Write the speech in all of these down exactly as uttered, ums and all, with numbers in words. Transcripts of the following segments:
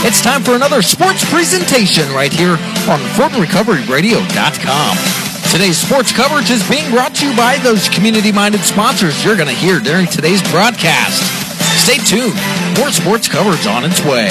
It's time for another sports presentation right here on Fulton Recovery Radio dot com. Today's sports coverage is being brought to you by those community-minded sponsors you're going to hear during today's broadcast. Stay tuned. More sports coverage on its way.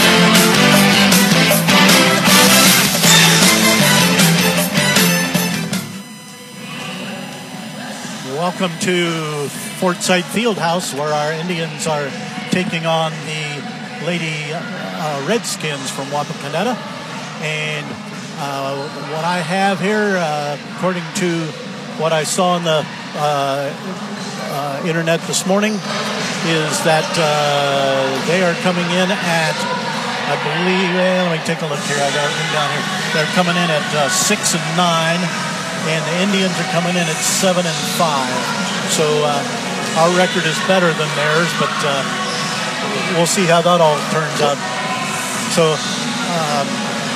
Welcome to Forsyth Fieldhouse, where our Indians are taking on the Lady uh, Redskins from Wapakoneta. And uh, what I have here, uh, according to what I saw on the uh, uh, internet this morning, is that uh, they are coming in at, I believe, well, let me take a look here. I got it down here. They're coming in at uh, six and nine, and the Indians are coming in at seven and five. So uh, our record is better than theirs, but uh, we'll see how that all turns out. So, um,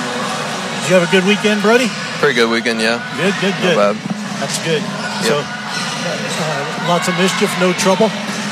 did you have a good weekend, Brody? Pretty good weekend, yeah. Good, good, good. Not bad. That's good. Yep. So, uh, lots of mischief, no trouble?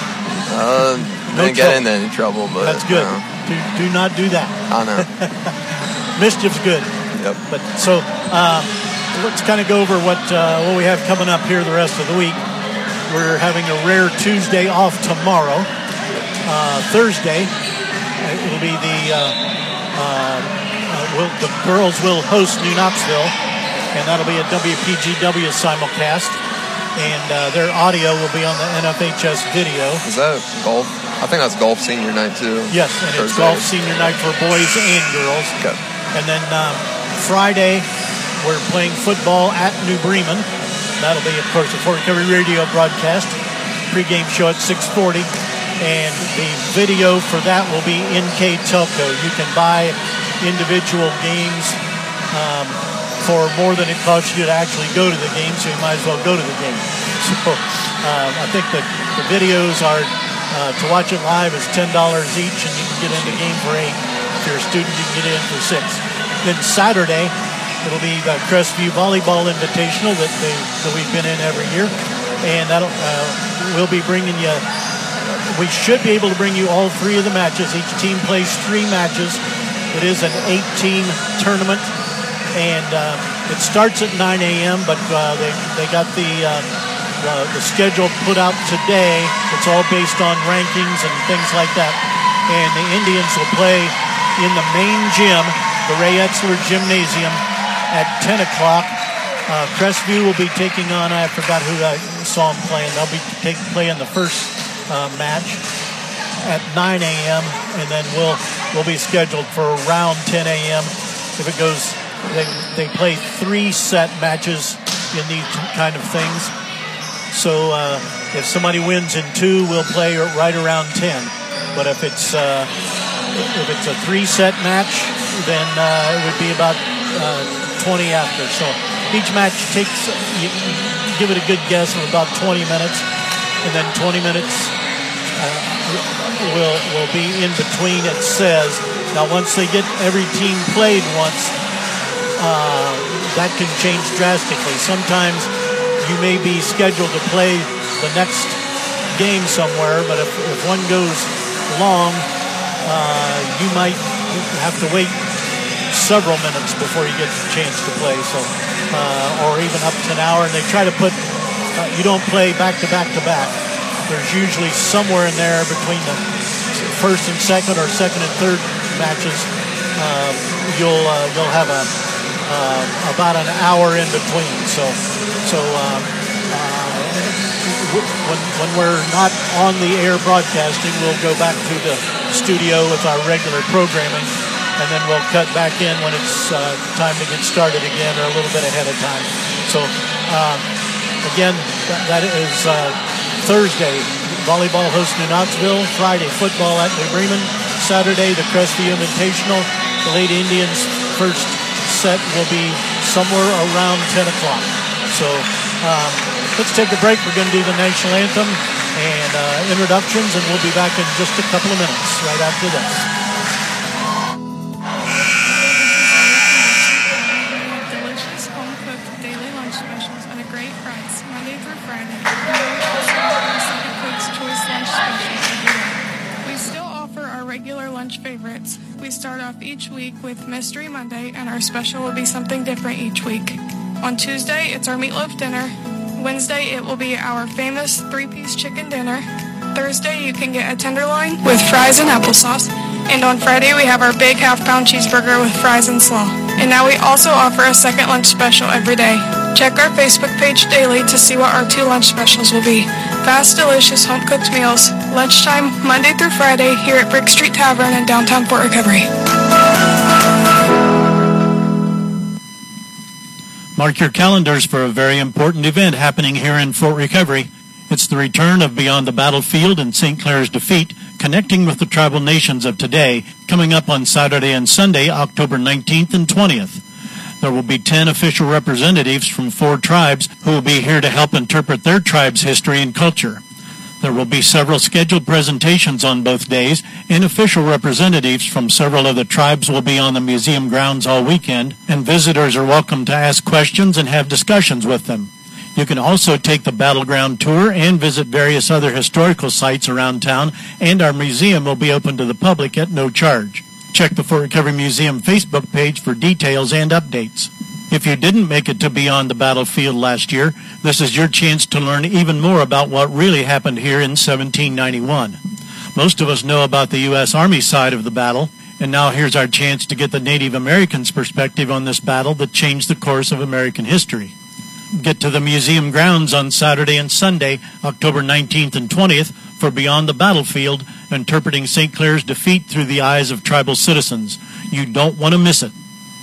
Uh, no didn't get into any trouble, but that's good. No. Do, do not do that. I know. Mischief's good. Yep. But so um, let's kind of go over what uh, what we have coming up here the rest of the week. We're having a rare Tuesday off tomorrow. Uh, Thursday, it'll be the uh, uh, uh, will, the girls will host New Knoxville, and that'll be a W P G W simulcast. And uh, their audio will be on the N F H S video. Is that golf? I think that's golf senior night, too. Yes, and Thursday. It's golf senior night for boys and girls. Okay. And then um, Friday, we're playing football at New Bremen. That'll be, of course, a Fort Recovery Radio broadcast. Pre-game show at six forty. And the video for that will be N K Telco. You can buy individual games um, for more than it costs you to actually go to the game, so you might as well go to the game. So um, I think that the videos are, uh, to watch it live is ten dollars each, and you can get in the game for eight. If you're a student, you can get in for six. Then Saturday, it'll be the Crestview Volleyball Invitational that, they, that we've been in every year. And that'll uh, we'll be bringing you, we should be able to bring you all three of the matches. Each team plays three matches. It is an eight-team tournament. And uh, it starts at nine a.m., but uh, they, they got the, uh, the the schedule put out today. It's all based on rankings and things like that. And the Indians will play in the main gym, the Ray Etzler Gymnasium, at ten o'clock. Uh, Crestview will be taking on, I forgot who I saw them playing. They'll be take, playing the first uh, match at nine a.m., and then we'll, we'll be scheduled for around ten a.m. If it goes... They they play three set matches in these kind of things. So uh, if somebody wins in two, we'll play right around ten. But if it's uh, if it's a three set match, then uh, it would be about uh, twenty after. So each match takes, you, you give it a good guess of about twenty minutes, and then twenty minutes uh, will will be in between. It says now once they get every team played once. Uh, that can change drastically. Sometimes you may be scheduled to play the next game somewhere, but if, if one goes long, uh, you might have to wait several minutes before you get the chance to play. So, uh, or even up to an hour. And they try to put, uh, you don't play back to back to back. There's usually somewhere in there between the first and second or second and third matches. Uh, you'll uh, you'll have a Uh, about an hour in between. So, so uh, uh, when, when we're not on the air broadcasting, we'll go back to the studio with our regular programming, and then we'll cut back in when it's uh, time to get started again, or a little bit ahead of time. So, um, again, that, that is uh, Thursday. Volleyball hosts New Knoxville. Friday, football at New Bremen. Saturday, the Crestview Invitational. The Lady Indians first set will be somewhere around ten o'clock. So um, let's take a break. We're going to do the national anthem and uh, introductions, and we'll be back in just a couple of minutes right after this. Delicious home-cooked daily lunch specials at a great price, Monday through Friday. Cook's Choice Lunch Special every day. We still offer our regular lunch lunch favorites. We start off each week with Mystery Monday, and our special will be something different each week. On Tuesday, it's our meatloaf dinner. Wednesday, it will be our famous three-piece chicken dinner. Thursday, you can get a tenderloin with fries and applesauce. And on Friday, we have our big half-pound cheeseburger with fries and slaw. And now we also offer a second lunch special every day. Check our Facebook page daily to see what our two lunch specials will be. Fast, delicious, home-cooked meals. Lunchtime, Monday through Friday, here at Brick Street Tavern in downtown Fort Recovery. Mark your calendars for a very important event happening here in Fort Recovery. It's the return of Beyond the Battlefield and Saint Clair's Defeat, connecting with the tribal nations of today, coming up on Saturday and Sunday, October nineteenth and twentieth. There will be ten official representatives from four tribes who will be here to help interpret their tribe's history and culture. There will be several scheduled presentations on both days, and official representatives from several of the tribes will be on the museum grounds all weekend, and visitors are welcome to ask questions and have discussions with them. You can also take the Battleground Tour and visit various other historical sites around town, and our museum will be open to the public at no charge. Check the Fort Recovery Museum Facebook page for details and updates. If you didn't make it to Beyond the Battlefield last year, this is your chance to learn even more about what really happened here in seventeen ninety-one. Most of us know about the U S Army side of the battle, and now here's our chance to get the Native Americans' perspective on this battle that changed the course of American history. Get to the museum grounds on Saturday and Sunday, October nineteenth and twentieth, for Beyond the Battlefield, interpreting Saint Clair's defeat through the eyes of tribal citizens. You don't want to miss it.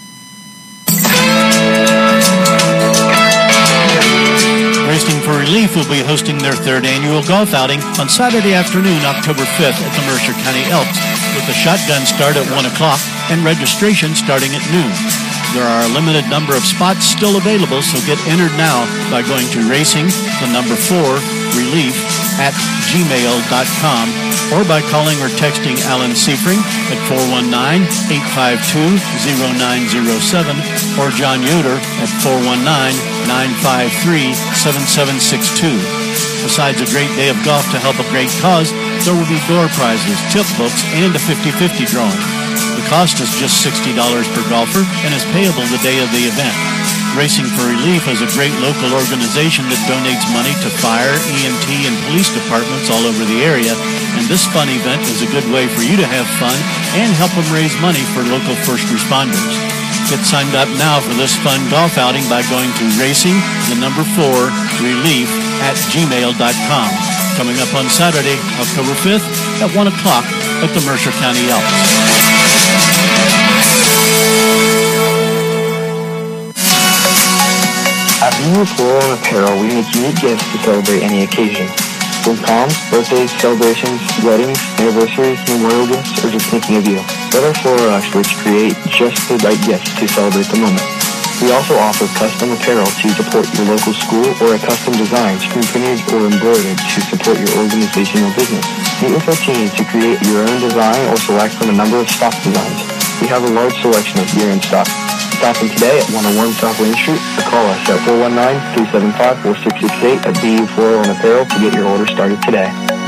Racing for Relief will be hosting their third annual golf outing on Saturday afternoon, October fifth at the Mercer County Elks, with the shotgun start at one o'clock and registration starting at noon. There are a limited number of spots still available, so get entered now by going to racing, the number four, relief, at gmail dot com, or by calling or texting Alan Seifring at four one nine, eight five two, zero nine zero seven or John Yoder at four one nine, nine five three, seven seven six two. Besides a great day of golf to help a great cause, there will be door prizes, tip books, and a fifty-fifty drawing. The cost is just sixty dollars per golfer and is payable the day of the event. Racing for Relief is a great local organization that donates money to fire, E M T, and police departments all over the area, and this fun event is a good way for you to have fun and help them raise money for local first responders. Get signed up now for this fun golf outing by going to racing, the number four, relief, at gmail dot com. Coming up on Saturday, October fifth, at one o'clock at the Mercer County Elks. At Venus Floral and Apparel, we make unique gifts to celebrate any occasion. From proms, birthdays, celebrations, weddings, anniversaries, memorial gifts, or just thinking of you. Let our floral experts create just the right gifts to celebrate the moment. We also offer custom apparel to support your local school or a custom design screen printed or embroidered to support your organization or business. Meet with our team to create your own design or select from a number of stock designs. We have a large selection of gear in stock. Stop in today at one oh one South Lane Street or call us at four one nine, three seven five, four six six eight at B U Floral and Apparel to get your order started today.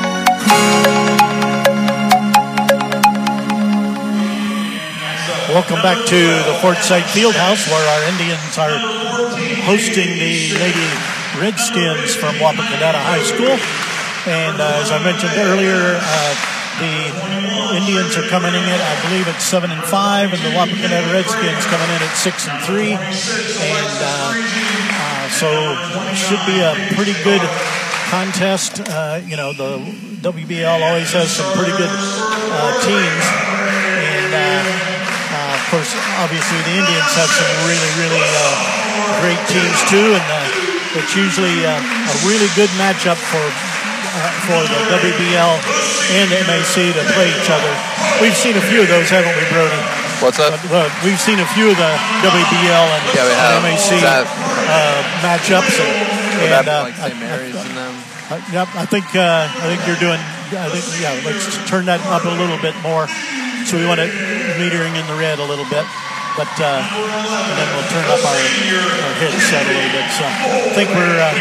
Welcome back to the Fortside Fieldhouse, where our Indians are hosting the Lady Redskins from Wapakoneta High School. And uh, as I mentioned earlier, uh, the Indians are coming in at, I believe, at seven and five, and the Wapakoneta Redskins coming in at six and three. And uh, uh, so it should be a pretty good contest. Uh, you know, the W B L always has some pretty good uh, teams, and uh, uh, of course, obviously, the Indians have some really, really uh, great teams too, and uh, it's usually uh, a really good matchup for. Uh, for the W B L and M A C to play each other. We've seen a few of those, haven't we, Brody? What's that? Uh, we've seen a few of the W B L and, yeah, we have. and M A C that, uh, matchups. And, and uh, like Saint Mary's and them. Uh, yep, I think uh, I think you're doing. I think yeah. Let's turn that up a little bit more. So we want it metering in the red a little bit. But uh, and then we'll turn up our, our headset a little bit. So I think we're. Uh,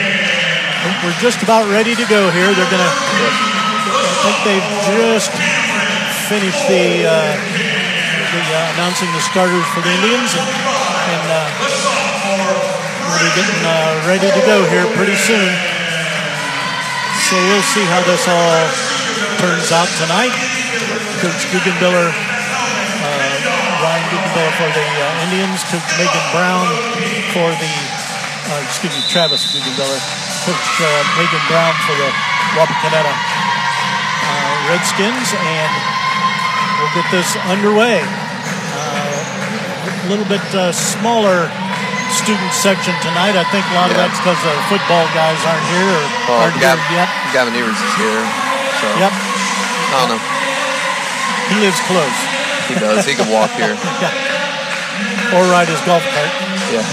We're just about ready to go here. They're going to, I think they've just finish the, uh, the uh, announcing the starters for the Indians, and, and uh, we'll be getting uh, ready to go here pretty soon. So we'll see how this all turns out tonight. Coach Guggenbiller, uh, Ryan Guggenbiller for the uh, Indians, Coach Megan Brown for the, uh, excuse me, Travis Guggenbiller, Coach uh, Megan Brown for the Wapakoneta uh, Redskins, and we'll get this underway. Uh, a little bit uh, smaller student section tonight. I think a lot yeah. of that's because the football guys aren't here or well, aren't Gav- here yet. Gavin Evers is here, so Yep. I don't know. He lives close. He does. He can walk here. Yeah. Or ride his golf cart. Yeah.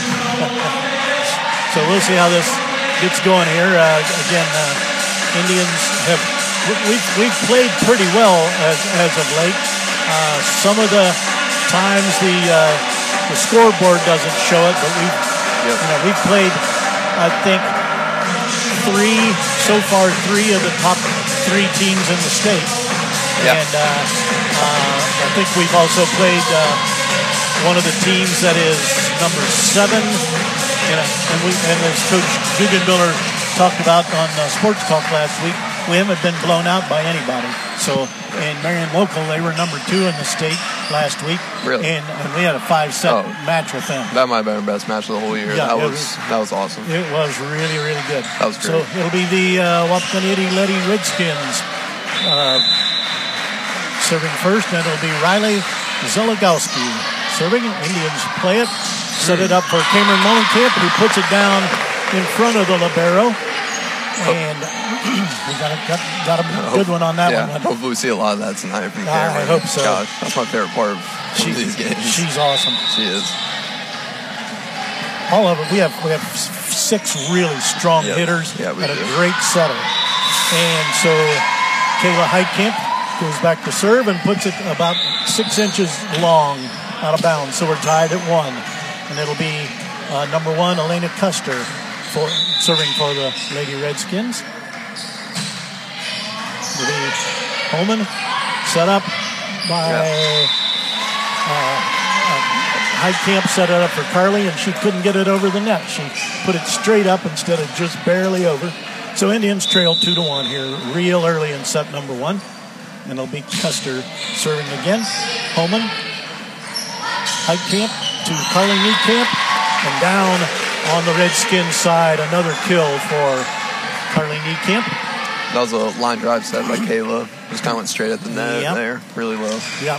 So we'll see how this gets going here. Uh, again, uh, Indians have we've we've played pretty well as as of late. Uh, some of the times the uh, the scoreboard doesn't show it, but we've Yep. you know we've played I think three so far three of the top three teams in the state, Yeah. and uh, uh, I think we've also played uh, one of the teams that is number seven. You know, and we and as Coach Guggenbiller talked about on uh, Sports Talk last week, we haven't been blown out by anybody. So in Marion Local, they were number two in the state last week, Really? and, and we had a five-set Oh. match with them. That might have been our best match of the whole year. Yeah, that it was, was- that was awesome. It was really, really good. That was So great. it'll be the uh, Wapakoneta Lady Redskins uh, serving first, and it'll be Riley Zeligowski serving. Indians play it, set it up for Cameron Mullenkamp, who puts it down in front of the libero. And we got a, got, got a good one on that yeah, one. hopefully we see a lot of that tonight from I Cameron. hope so. Gosh, that's my favorite part of She, these games. she's awesome. She is. All of it. We have we have six really strong Yep. hitters Yeah, we and a do. great setter. And so Kayla Heitkamp goes back to serve and puts it about six inches long out of bounds. So we're tied at one, and it'll be uh, number one Elena Custer for serving for the Lady Redskins. It'll be Holman set up by. Yeah. Heitkamp set it up for Carly, and she couldn't get it over the net. She put it straight up instead of just barely over. So Indians trail two to one here, real early in set number one, and it'll be Custer serving again. Holman, Heitkamp to Carly Niekamp, and down on the Redskins side, another kill for Carly Niekamp. That was a line drive set by Kayla. Just kind of went straight at the net Yep. there, really low. Yep.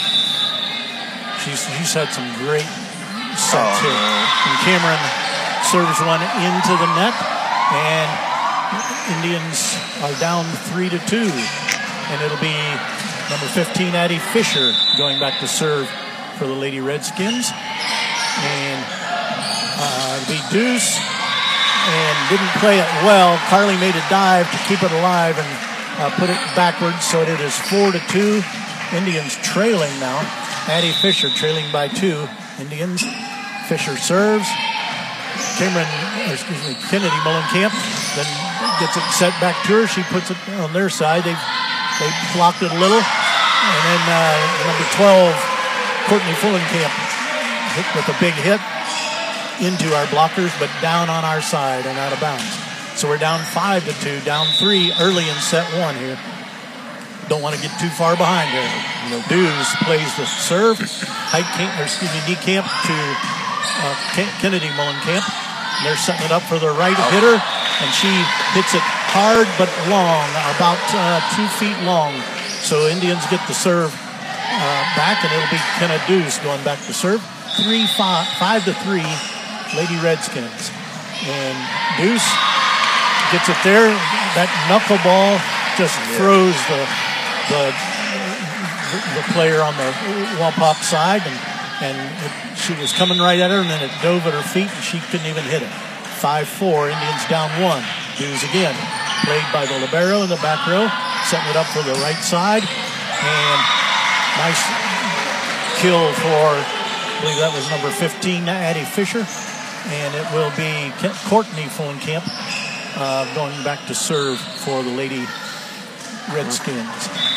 She's, she's had some great sets Oh, here. no. And Cameron serves one into the net, and Indians are down three to two. And it'll be number fifteen, Addie Fisher, going back to serve for the Lady Redskins. And uh, it'll be Deuce, and didn't play it well. Carly made a dive to keep it alive and uh, put it backwards, so it is four to two. Indians trailing now. Addie Fisher trailing by two. Indians. Fisher serves. Cameron, or excuse me, Kennedy Mullenkamp then gets it set back to her. She puts it on their side. They they blocked it a little. And then uh, number twelve, Courtney Fullenkamp, hit with a big hit into our blockers, but down on our side and out of bounds. So we're down five to two, down three early in set one here. Don't want to get too far behind here. You know, Dews plays the serve. Heitkamp, or excuse me, Niekamp to uh, Ken- Kennedy Mullenkamp. They're setting it up for the right hitter, and she hits it hard but long, about uh, two feet long. So Indians get the serve uh, back, and it'll be Kenna Dews going back to serve. Three, five, five to three, Lady Redskins. And Deuce gets it there. That knuckleball just throws the the the player on the Wapak side, and and it, she was coming right at her, and then it dove at her feet, and she couldn't even hit it. five four, Indians down one. Deuce again, played by the libero in the back row, setting it up for the right side, and nice kill for, I believe that was number fifteen, Addie Fisher, and it will be Courtney Fullenkamp uh, going back to serve for the Lady Redskins.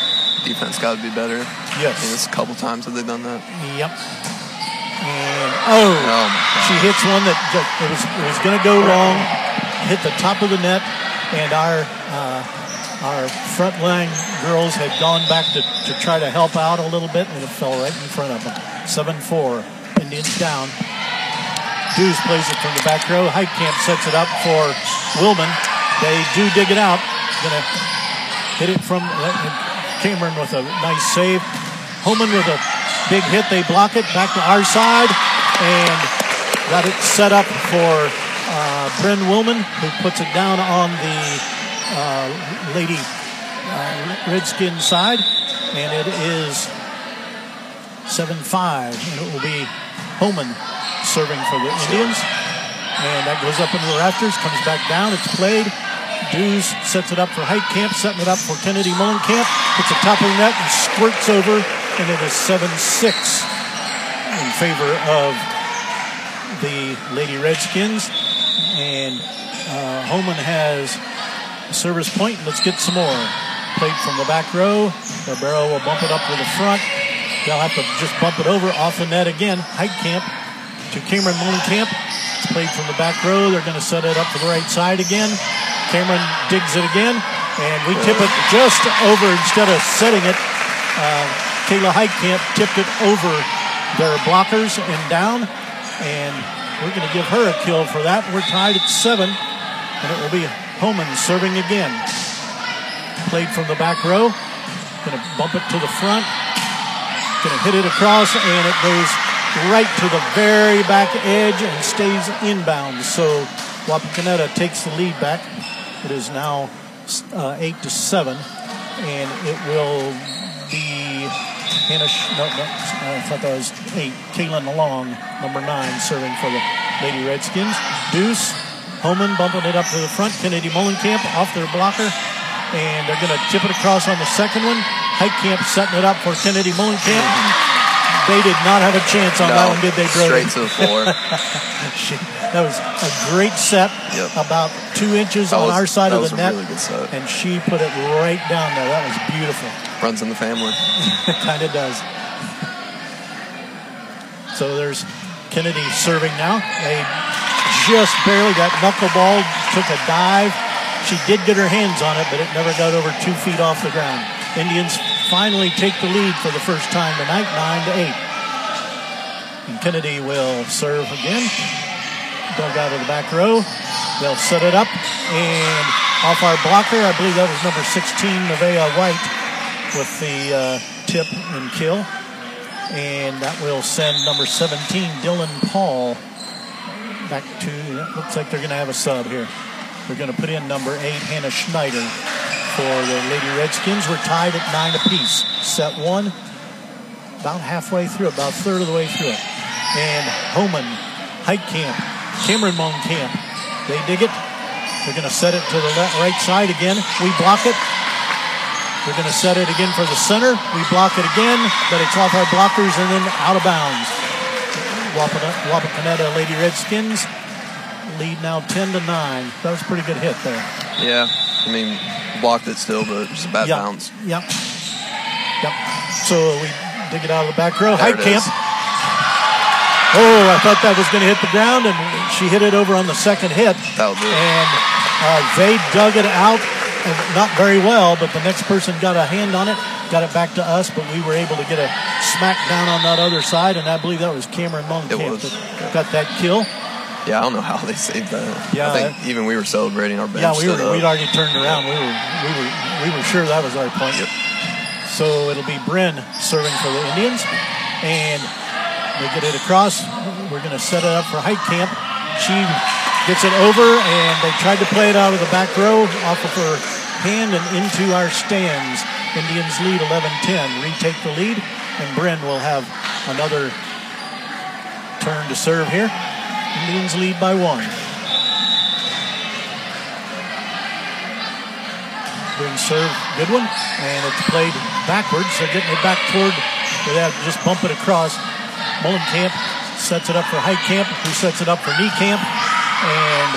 defense got to be better. Yes. I mean, it's a couple times that they've done that. Yep. And, oh, Oh, my God. she hits one that just, it was it was going to go long, hit the top of the net, and our uh, our front line girls had gone back to, to try to help out a little bit, and it fell right in front of them. seven four, Indians down. Dews plays it from the back row. Heitkamp sets it up for Willman. They do dig it out. Gonna hit it from Cameron with a nice save. Homan with a big hit. They block it back to our side and got it set up for uh, Bryn Willman, who puts it down on the uh, Lady uh, Redskin side, and it is seven five, and it will be Homan serving for the Indians. And that goes up into the rafters, comes back down, it's played. Dews sets it up for Heitkamp, setting it up for Kennedy Mullenkamp. Hits the top of the net and squirts over, and it is seven six in favor of the Lady Redskins. And uh, Homan has a service point. Let's get some more. Played from the back row. Barbero will bump it up to the front. They'll have to just bump it over off the net again. Heitkamp to Cameron Mullenkamp. It's played from the back row. They're going to set it up to the right side again. Cameron digs it again, and we tip it just over instead of setting it. Uh, Kayla Heitkamp tipped it over their blockers and down, and we're going to give her a kill for that. We're tied at seven, and it will be Homan serving again. Played from the back row. Going to bump it to the front. Going to hit it across, and it goes right to the very back edge and stays inbound. So Wapakoneta takes the lead back. It is now uh, eight to seven, and it will be Hannah. Sh- no, no, I thought that was eight. Kaylin Long, number nine, serving for the Lady Redskins. Deuce Homan bumping it up to the front. Kennedy Mullenkamp off their blocker, and they're going to tip it across on the second one. Heitkamp setting it up for Kennedy Mullenkamp. They did not have a chance on no, that one, did they, Brody? Straight to the floor. she, that was a great set, yep. about two inches that on was, our side of the net. Really good set. And she put it right down there. That was beautiful. Runs in the family. It kind of does. So there's Kennedy serving now. They just barely got knuckleballed, took a dive. She did get her hands on it, but it never got over two feet off the ground. Indians finally take the lead for the first time tonight, nine to eight. And Kennedy will serve again. Dug out of the back row. They'll set it up, and off our blocker, I believe that was number sixteen, Nevaeh White, with the uh, tip and kill. And that will send number seventeen, Dylan Paul, back to, it looks like they're going to have a sub here. They're going to put in number eight, Hannah Schneider, for the Lady Redskins. We're tied at nine apiece. Set one, about halfway through, about a third of the way through it. And Homan, Heitkamp, Cameron Mullenkamp, they dig it. They're going to set it to the left, right side again. We block it. We're going to set it again for the center. We block it again, but it's off our blockers and then out of bounds. Wapakoneta Lady Redskins lead now ten to nine. That was a pretty good hit there. Yeah, I mean, blocked it still, but just a bad yep. bounce. Yep. Yep. So we dig it out of the back row. There Heitkamp. Oh, I thought that was going to hit the ground, and she hit it over on the second hit. That'll do it. And uh, they dug it out, and not very well, but the next person got a hand on it, got it back to us, but we were able to get a smack down on that other side, and I believe that was Cameron Mullenkamp that got that kill. Yeah, I don't know how they saved that. Yeah, I think that, even we were celebrating our bench. Yeah, we were, stood up. we'd already turned around. We were we were we were sure that was our point. Yep. So it'll be Bryn serving for the Indians, and they get it across. We're going to set it up for Heitkamp. She gets it over, and they tried to play it out of the back row off of her hand and into our stands. Indians lead eleven ten. Retake the lead, and Bryn will have another turn to serve here. Indians lead by one. Bryn serve, good one, and it's played backwards. They're getting it back toward, they have to just bump it across. Mullenkamp sets it up for Heitkamp, who sets it up for Niekamp, and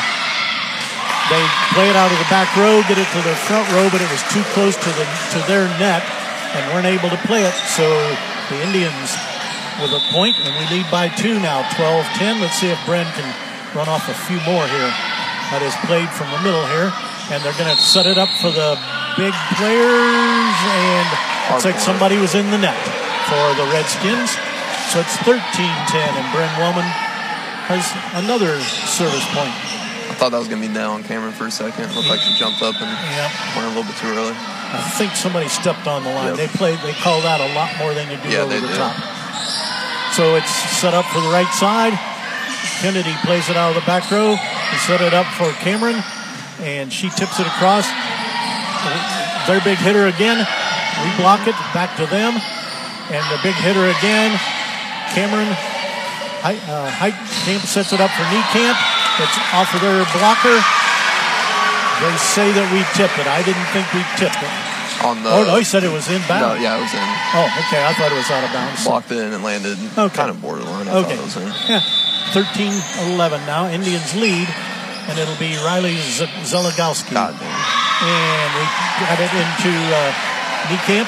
they play it out of the back row, get it to the front row, but it was too close to the to their net, and weren't able to play it. So the Indians with a point, and we lead by two now, twelve ten. Let's see if Bren can run off a few more here. That is played from the middle here, and they're going to set it up for the big players, and looks like somebody was in the net for the Redskins. So it's thirteen ten, and Bren Wellman has another service point. I thought that was going to be net on Cameron for a second. It looked like she jumped up and yeah. went a little bit too early. I think somebody stepped on the line. Yep. They played. They call that a lot more than you do yeah, over the do. top. So it's set up for the right side. Kennedy plays it out of the back row. They set it up for Cameron, and she tips it across. Their big hitter again. We block it. Back to them. And the big hitter again. Cameron uh, Heitkamp sets it up for Niekamp. It's off of their blocker. They say that we tipped it. I didn't think we tipped it. On the, oh, no, he said it was inbound. No, yeah, it was in. Oh, okay. I thought it was out of bounds. Blocked it and it landed okay. kind of borderline. I okay. thought it was in. Yeah. thirteen eleven now. Indians lead, and it'll be Riley Z- Zeligowski. God damn. And we got it into uh, Niekamp.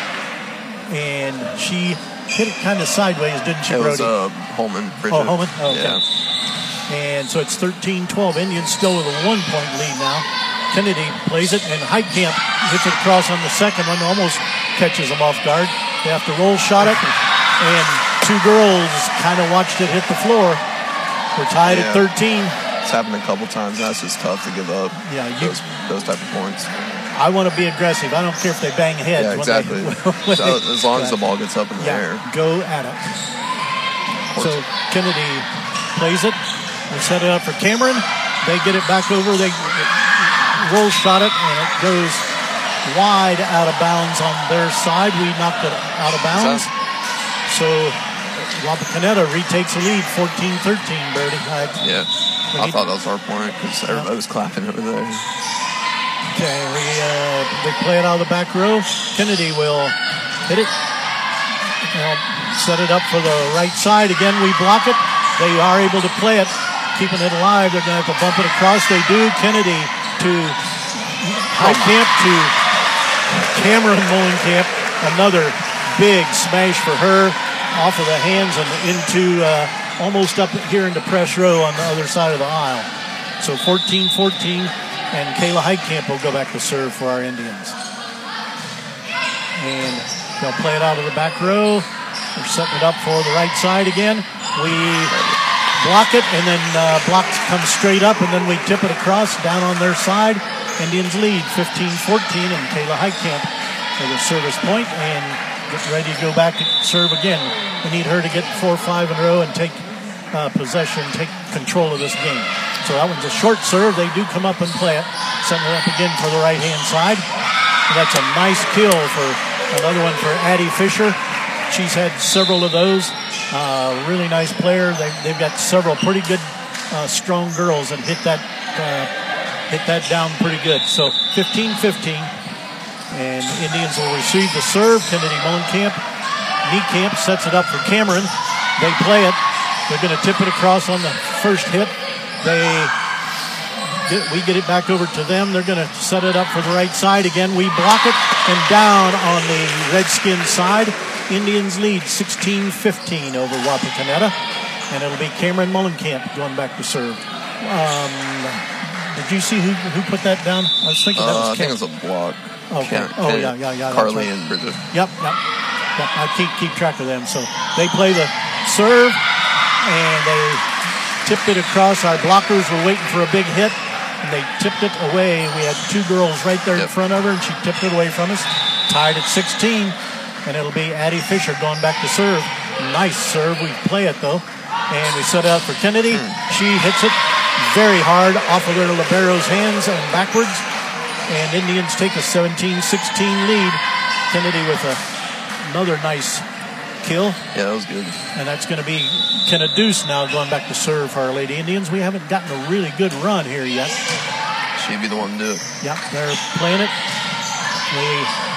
And she hit it kind of sideways, didn't she, it Brody? It was uh, Holman. Bridget. Oh, Holman? Oh, okay. Yeah. And so it's thirteen twelve. Indians still with a one-point lead now. Kennedy plays it, and Heitkamp hits it across on the second one, almost catches them off guard. They have to roll shot it, and two girls kind of watched it hit the floor. We're tied yeah. at thirteen. It's happened a couple times. That's just tough to give up yeah, you, those, those type of points. I want to be aggressive. I don't care if they bang heads. Yeah, exactly. When they, when so, they, as long as the ball gets up in the yeah, air. Go at it. So Kennedy plays it. We set it up for Cameron. They get it back over. They roll shot it, and it goes wide out of bounds on their side. We knocked it out of bounds. So Wapakoneta retakes the lead, fourteen thirteen, Birdie. I, yeah, I thought that was our point because everybody was clapping over there. Okay, we, uh, they play it out of the back row. Kennedy will hit it. We'll set it up for the right side. Again, we block it. They are able to play it, keeping it alive. They're going to have to bump it across. They do. Kennedy to Heitkamp to Cameron Mullenkamp. Another big smash for her off of the hands and into uh, almost up here into press row on the other side of the aisle. So fourteen fourteen, and Kayla Heitkamp will go back to serve for our Indians. And they'll play it out of the back row. They're setting it up for the right side again. We block it, and then uh, block comes straight up, and then we tip it across down on their side. Indians lead fifteen fourteen, and Kayla Heitkamp with a service point and get ready to go back and serve again. We need her to get four or five in a row and take uh, possession, take control of this game. So that one's a short serve. They do come up and play it. Setting it up again for the right-hand side. And that's a nice kill for another one for Addie Fisher. She's had several of those. Uh, really nice player. They, they've got several pretty good, uh, strong girls that hit that uh, hit that down pretty good. So fifteen fifteen. And Indians will receive the serve. Kennedy Mullenkamp. Niekamp sets it up for Cameron. They play it. They're going to tip it across on the first hit. They get, we get it back over to them. They're going to set it up for the right side. Again, we block it. And down on the Redskins side. Indians lead sixteen fifteen over Wapakoneta. And it'll be Cameron Mullenkamp going back to serve. Um, did you see who who put that down? I was thinking that was uh, I think it was a block. Okay. Ken, oh, Ken, yeah, yeah, yeah. Carly right. and Bridget. Yep, yep. Yep, I keep, keep track of them. So they play the serve, and they tipped it across. Our blockers were waiting for a big hit, and they tipped it away. We had two girls right there yep. in front of her, and she tipped it away from us. Tied at sixteen, and it'll be Addie Fisher going back to serve. Nice serve. We play it, though. And we set it up for Kennedy. Mm. She hits it very hard off of their libero's hands and backwards. And Indians take a seventeen sixteen lead. Kennedy with a, another nice kill. Yeah, that was good. And that's going to be Kenna Deuce now going back to serve for our Lady Indians. We haven't gotten a really good run here yet. She'd be the one to do it. Yep, they're playing it. We,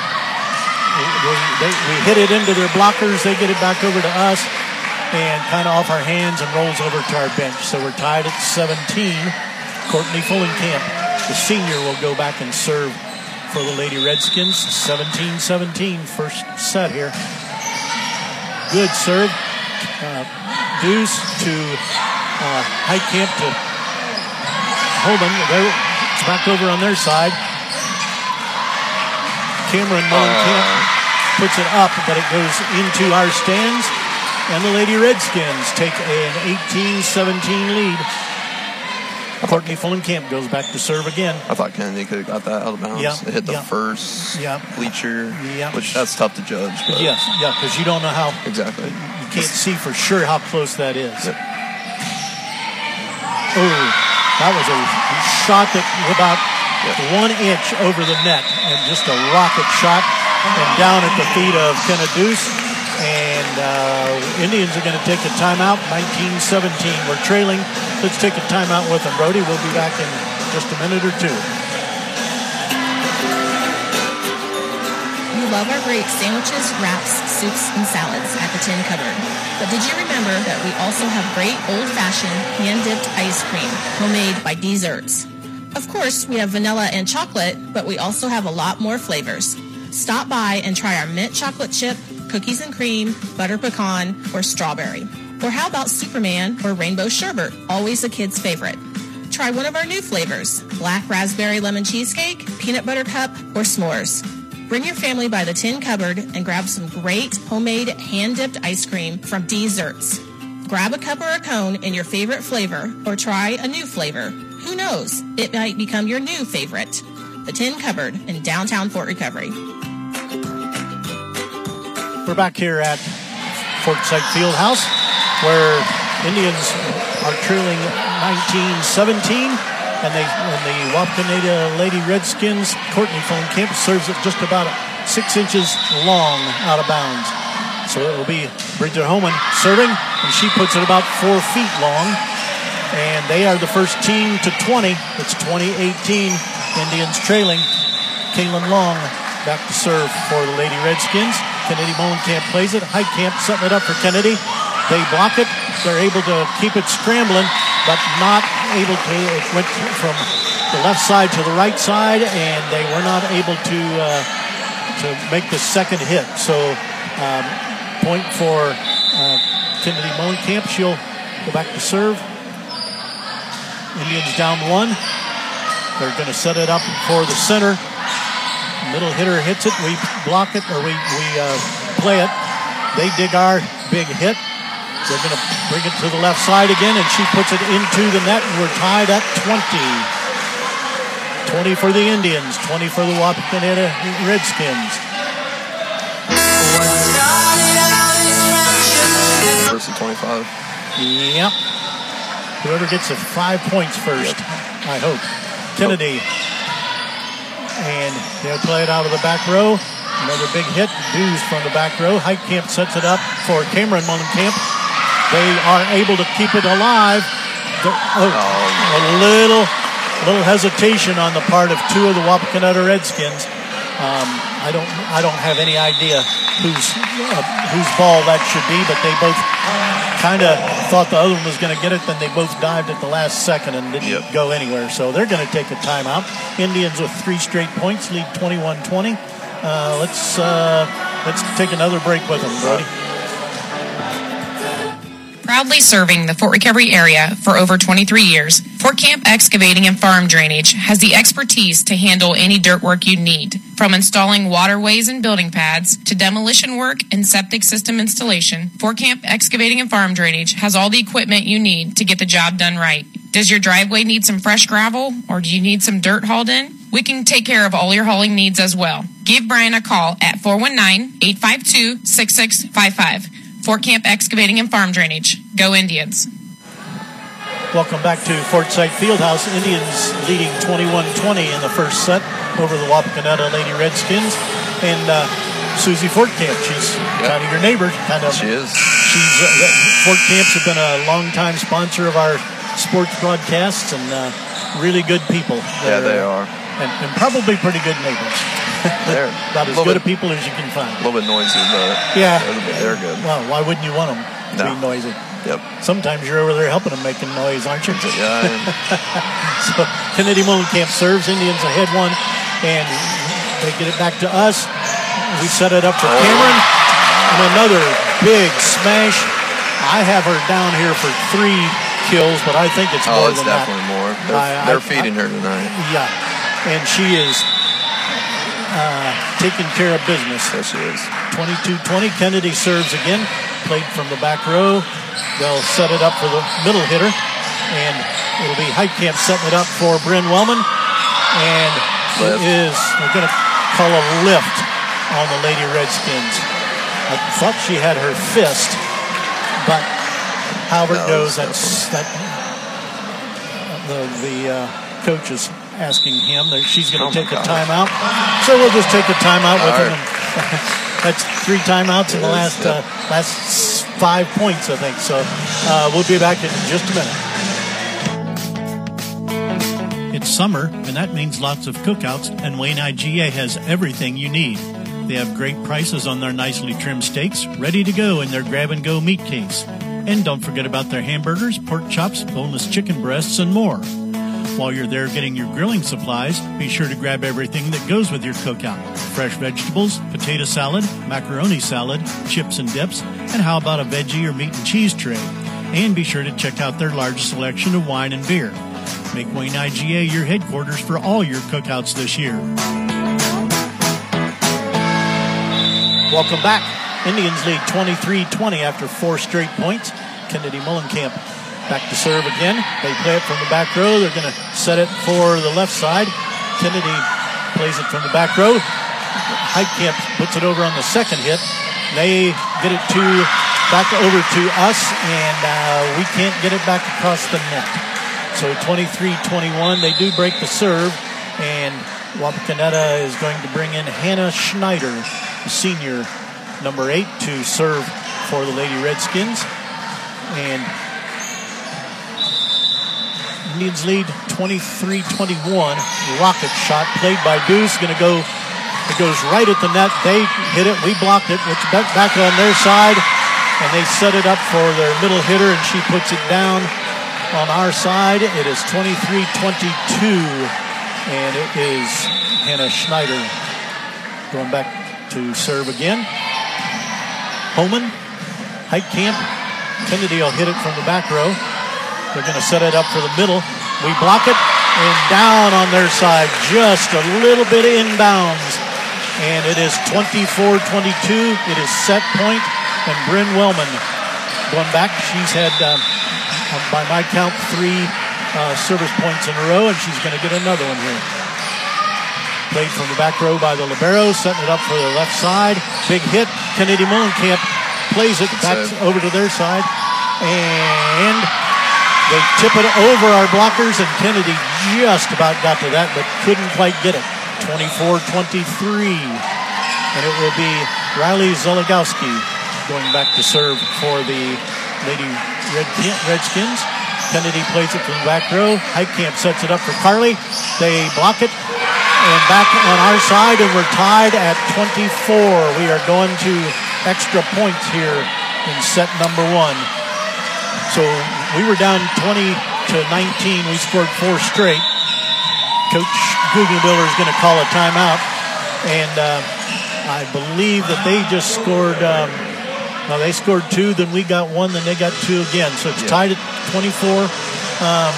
we, we, they, we hit it into their blockers. They get it back over to us and kind of off our hands and rolls over to our bench. So we're tied at seventeen. Courtney Fullenkamp, the senior, will go back and serve for the Lady Redskins. seventeen seventeen, first set here. Good serve. Uh, Deuce to uh, Heitkamp to Holman. It's back over on their side. Cameron Mullenkamp puts it up, but it goes into our stands. And the Lady Redskins take an eighteen seventeen lead. Courtney Fullenkamp goes back to serve again. I thought Kennedy could have got that out of bounds. Yeah, it hit the yeah. first yeah. bleacher, yeah. which that's tough to judge. But yes, yeah, because you don't know how. Exactly. You can't see for sure how close that is. Yep. Oh, that was a shot that was about yep. one inch over the net, and just a rocket shot, and down at the feet of Kenna Deuce. And uh, Indians are going to take a timeout, nineteen seventeen. We're trailing. Let's take a timeout with them, Brody. We'll be back in just a minute or two. We love our great sandwiches, wraps, soups, and salads at the Tin Cupboard. But did you remember that we also have great old-fashioned hand-dipped ice cream, homemade by Desserts? Of course, we have vanilla and chocolate, but we also have a lot more flavors. Stop by and try our mint chocolate chip, cookies and cream, butter pecan, or strawberry. Or how about Superman or rainbow sherbet, always a kid's favorite. Try one of our new flavors, black raspberry lemon cheesecake, peanut butter cup, or s'mores. Bring your family by the Tin Cupboard and grab some great homemade hand-dipped ice cream from Desserts. Grab a cup or a cone in your favorite flavor, or try a new flavor. Who knows? It might become your new favorite. The Tin Cupboard in downtown Fort Recovery. We're back here at Fort Sight Fieldhouse, where Indians are trailing nineteen seventeen, and they and the Wapakoneta Lady Redskins, Courtney Fullenkamp serves it just about six inches long out of bounds. So it will be Bridget Homan serving, and she puts it about four feet long. And they are the first team to twenty. It's twenty eighteen. Indians trailing. Kaylin Long back to serve for the Lady Redskins. Kennedy Mullenkamp plays it. Heitkamp setting it up for Kennedy. They block it. They're able to keep it scrambling, but not able to. It went from the left side to the right side, and they were not able to uh, to make the second hit. So um, point for uh, Kennedy Mullenkamp. She'll go back to serve. Indians down one. They're going to set it up for the center. Middle hitter hits it. We block it, or we, we uh, play it. They dig our big hit. They're going to bring it to the left side again, and she puts it into the net, and we're tied at twenty. twenty for the Indians, twenty for the Wapakoneta Redskins. First and twenty-five. Yep. Whoever gets the five points first, yep. I hope. Kennedy. And they'll play it out of the back row. Another big hit. Dews from the back row. Heitkamp sets it up for Cameron Mullenkamp. They are able to keep it alive. Oh, a little, little hesitation on the part of two of the Wapakoneta Redskins. Um, I don't, I don't have any idea whose uh, whose ball that should be, but they both kind of thought the other one was going to get it. Then they both dived at the last second and didn't yep. go anywhere. So they're going to take a timeout. Indians with three straight points lead twenty-one twenty. Uh, let's uh, let's take another break with them, Brody. Proudly serving the Fort Recovery area for over twenty-three years, Fort Camp Excavating and Farm Drainage has the expertise to handle any dirt work you need. From installing waterways and building pads to demolition work and septic system installation, Fort Camp Excavating and Farm Drainage has all the equipment you need to get the job done right. Does your driveway need some fresh gravel, or do you need some dirt hauled in? We can take care of all your hauling needs as well. Give Brian a call at four one nine, eight five two, six six five five. Fort Camp Excavating and Farm Drainage. Go Indians. Welcome back to Fort Sight Fieldhouse. Indians leading twenty-one twenty in the first set over the Wapakoneta Lady Redskins. And uh, Susie Fortcamp, she's yep. kind of your neighbor. Kind of. She is. She's uh, Fortcamps have been a longtime sponsor of our sports broadcasts, and uh, really good people. Yeah, they are. And, and probably pretty good neighbors. They're about as good bit, a people as you can find. A little bit noisy, but yeah, they're, they're good. Well, why wouldn't you want them to no. be noisy? Yep. Sometimes you're over there helping them making noise, aren't you? Yeah. So Kennedy Mullenkamp serves. Indians ahead one, and They get it back to us. We set it up for Cameron. And another big smash. I have her down here for three kills, but I think it's oh, more it's than that. Oh, it's definitely more. They're, I, they're I, feeding I, her tonight. Yeah. And she is uh, taking care of business. Yes, she is. twenty-two twenty. Kennedy serves again. Played from the back row. They'll set it up for the middle hitter. And it'll be Heitkamp setting it up for Bryn Wellman. And lift. It is, they're going to call a lift on the Lady Redskins. I thought she had her fist, but Halbert no, knows that's that. The the uh, coach is asking him that she's going to oh take a timeout, so we'll just take a timeout with him. And that's three timeouts in the last uh, last five points, I think. So uh, we'll be back in just a minute. It's summer, and that means lots of cookouts, and Wayne I G A has everything you need. They have great prices on their nicely trimmed steaks, ready to go in their grab-and-go meat case. And don't forget about their hamburgers, pork chops, boneless chicken breasts, and more. While you're there getting your grilling supplies, be sure to grab everything that goes with your cookout. Fresh vegetables, potato salad, macaroni salad, chips and dips, and how about a veggie or meat and cheese tray? And be sure to check out their large selection of wine and beer. Make Wayne I G A your headquarters for all your cookouts this year. Welcome back. Indians lead twenty-three twenty after four straight points. Kennedy Mullenkamp back to serve again. They play it from the back row. They're going to set it for the left side. Kennedy plays it from the back row. Heitkamp puts it over on the second hit. They get it to back over to us, and uh, we can't get it back across the net. So twenty-three twenty-one, they do break the serve, and Wapakoneta is going to bring in Hannah Schneider, the senior, number eight, to serve for the Lady Redskins. And Indians lead twenty-three twenty-one. Rocket shot played by Deuce, going to go, it goes right at the net. They hit it, we blocked it. It's back, back on their side, and they set it up for their middle hitter, and she puts it down. On our side, it is twenty-three twenty-two, and it is Hannah Schneider going back to serve again. Homan, Heitkamp, Kennedy will hit it from the back row. They're going to set it up for the middle. We block it, and down on their side, just a little bit inbounds. And it is twenty-four twenty-two. It is set point, and Bryn Wellman going back. She's had... Um, by my count, three uh, service points in a row, and she's going to get another one here. Played from the back row by the libero, setting it up for the left side. Big hit. Kennedy Mullenkamp plays it back over to their side, and they tip it over our blockers, and Kennedy just about got to that, but couldn't quite get it. twenty-four twenty-three, and it will be Riley Zeligowski going back to serve for the Lady Red, Redskins. Kennedy plays it from the back row. Heitkamp sets it up for Carly. They block it. And back on our side, and we're tied at twenty-four. We are going to extra points here in set number one. So we were down twenty to nineteen. We scored four straight. Coach Guggenbiller is going to call a timeout. And uh, I believe that they just scored... Um, No, they scored two, then we got one, then they got two again. So it's yeah. tied at twenty-four. Um,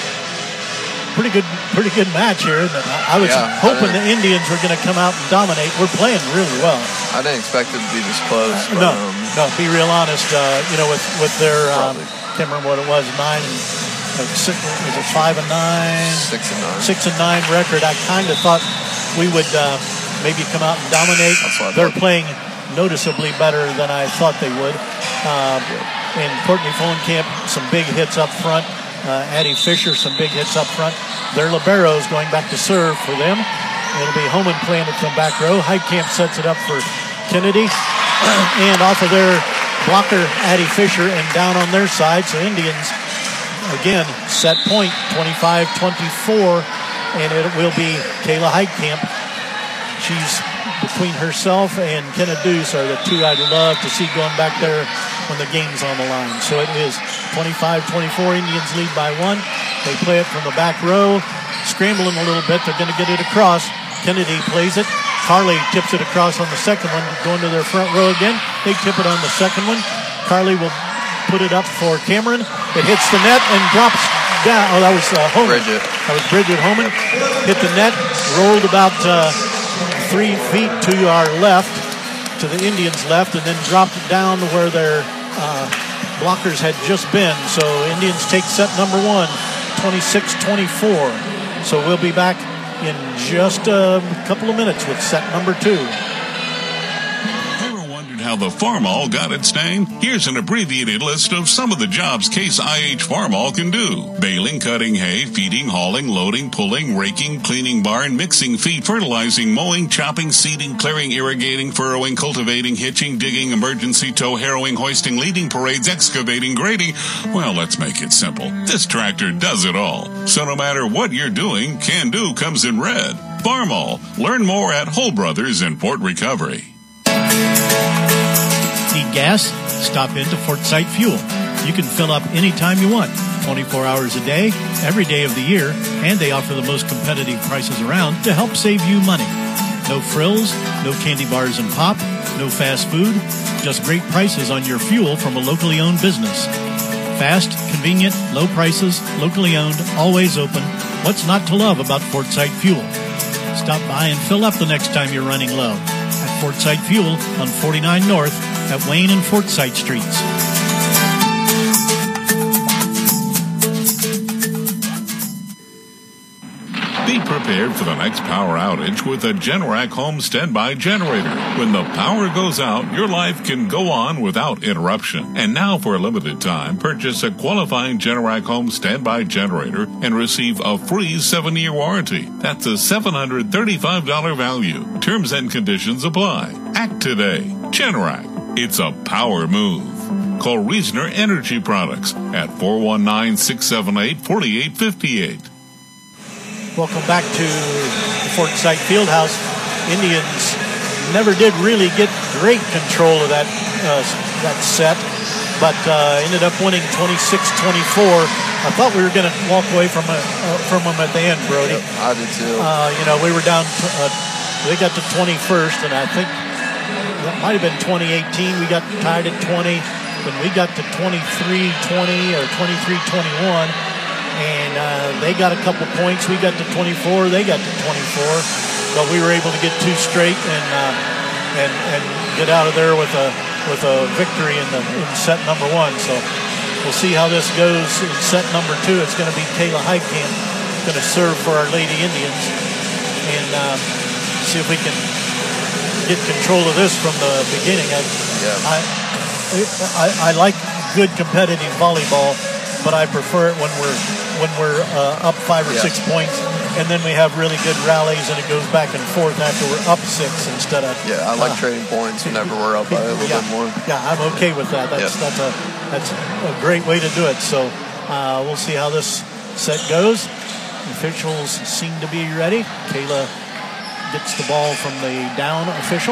pretty good pretty good match here. I was yeah, hoping I the Indians were going to come out and dominate. We're playing really well. I didn't expect it to be this close. Uh, but, no, um, no, be real honest. Uh, you know, with, with their, um, can't remember what it was, nine and, uh, six, was it five and nine? Six and nine. Six and nine record. I kind of thought we would uh, maybe come out and dominate. They're playing noticeably better than I thought they would. Uh, and Courtney Fullenkamp, some big hits up front. Uh, Addie Fisher, some big hits up front. Their liberos going back to serve for them. It'll be Homan playing it from back row. Heitkamp sets it up for Kennedy. And off of their blocker, Addie Fisher, and down on their side. So Indians, again, set point, twenty-five twenty-four. And it will be Kayla Heitkamp. She's between herself and Kenna Deuce are the two I'd love to see going back there when the game's on the line. So it is twenty-five twenty-four. Indians lead by one. They play it from the back row, scrambling a little bit. They're going to get it across. Kennedy plays it Carly tips it across on the second one, going to their front row again. They tip it on the second one. Carly will put it up for Cameron. It hits the net and drops down. Oh, that was uh, Homan. Bridget. That was Bridget Homan. Hit the net, rolled about uh, three feet to our left, to the Indians' left, and then dropped it down to where their uh, blockers had just been. So Indians take set number one, twenty-six twenty-four. So we'll be back in just a couple of minutes with set number two. How the Farmall got its name? Here's an abbreviated list of some of the jobs Case I H Farmall can do. Baling, cutting hay, feeding, hauling, loading, pulling, raking, cleaning barn, mixing feed, fertilizing, mowing, chopping, seeding, clearing, irrigating, furrowing, cultivating, hitching, digging, emergency tow, harrowing, hoisting, leading parades, excavating, grading. Well, let's make it simple. This tractor does it all. So no matter what you're doing, Can Do comes in red. Farmall. Learn more at Hull Brothers in Fort Recovery. Need gas? Stop into Fort Sight Fuel. You can fill up anytime you want, twenty-four hours a day, every day of the year, and they offer the most competitive prices around to help save you money. No frills, no candy bars and pop, no fast food, just great prices on your fuel from a locally owned business. Fast, convenient, low prices, locally owned, always open. What's not to love about Fort Sight Fuel? Stop by and fill up the next time you're running low at Fort Sight Fuel on forty-nine North at Wayne and Fort Sight Streets. Be prepared for the next power outage with a Generac Home Standby Generator. When the power goes out, your life can go on without interruption. And now, for a limited time, purchase a qualifying Generac Home Standby Generator and receive a free seven-year warranty. That's a seven hundred thirty-five dollars value. Terms and conditions apply. Act today. Generac. It's a power move. Call Reasoner Energy Products at four one nine, six seven eight, four eight five eight. Welcome back to the Fort Sight Fieldhouse. Indians never did really get great control of that uh, that set, but uh, ended up winning twenty-six twenty-four. I thought we were going to walk away from a, uh, from them at the end, Brody. Yep, I did too. Uh, you know, we were down. T- uh, they got to twenty-first, and I think that might have been twenty eighteen. We got tied at twenty, then we got to twenty-three twenty or twenty-three twenty-one. And uh, they got a couple points. We got to twenty-four. They got to twenty-four. But we were able to get two straight and uh, and and get out of there with a with a victory in the in set number one. So we'll see how this goes in set number two. It's going to be Kayla Heitkamp going to serve for our Lady Indians, and uh, see if we can get control of this from the beginning. I Yeah. I, I I like good competitive volleyball, but I prefer it when we're when we're uh, up five or Yeah. six points, and then we have really good rallies, and it goes back and forth after we're up six instead of. Yeah, I like uh, trading points whenever we're up by a little yeah, bit more. Yeah, I'm okay with that. That's Yeah. that's a that's a great way to do it. So uh, we'll see how this set goes. The officials seem to be ready. Kayla gets the ball from the down official.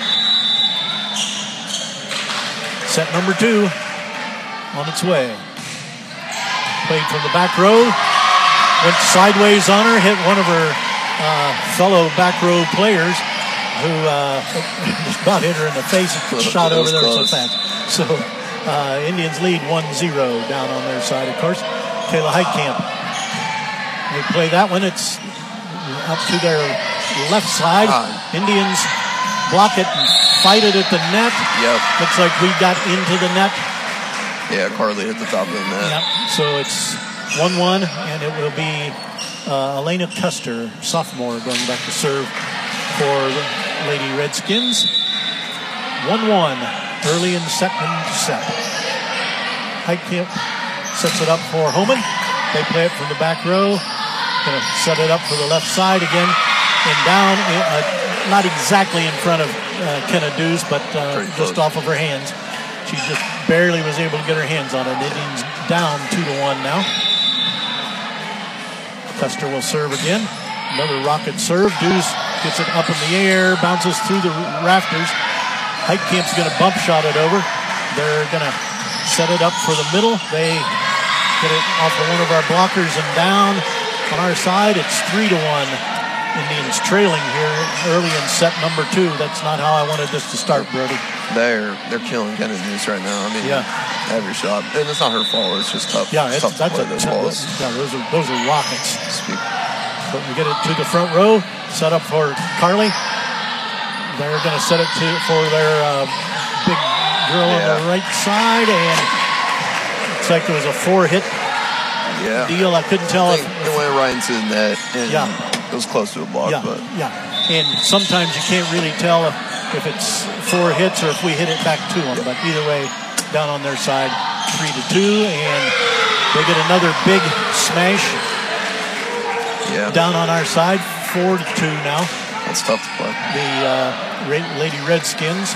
Set number two on its way. Played from the back row. Went sideways on her, hit one of her uh, fellow back row players who uh, just about hit her in the face and shot over there so fast. So uh, Indians lead one zero down on their side, of course. Kayla Heitkamp. They play that one. It's up to their left side. Indians block it and fight it at the net. Yep. Looks like we got into the net. Yeah, Carly hit the top of the net. Yep. So it's one one, and it will be uh, Elena Custer, sophomore, going back to serve for the Lady Redskins. one one, early in the second set. Heitkamp sets it up for Homan. They play it from the back row. Going to set it up for the left side again. And down, uh, not exactly in front of uh, Kenna Dews, but uh, just off of her hands. She just barely was able to get her hands on it. Indians down two to one now. Custer will serve again. Another rocket serve. Dews gets it up in the air, bounces through the rafters. Heitkamp's going to bump shot it over. They're going to set it up for the middle. They get it off of one of our blockers and down. On our side, it's three to one. Indians trailing here early in set number two. That's not how I wanted this to start, Brody. They're they're killing Kennedy Deuce right now. I mean, yeah. every shot, and it's not her fault. It's just tough. Yeah, it's, tough that's to play a, those balls. Yeah, those are those are rockets. Speak. But we get it to the front row, set up for Carly. They're going to set it to for their uh, big girl yeah. on the right side, and looks like it was a four-hit yeah. deal. I couldn't tell I if, think it went right into the net. And yeah. It was close to a block, yeah, but yeah. And sometimes you can't really tell if, if it's four hits or if we hit it back to them. But either way, down on their side, three to two, and they get another big smash. Yeah. Down on our side, four to two now. That's tough to play. The uh, Lady Redskins,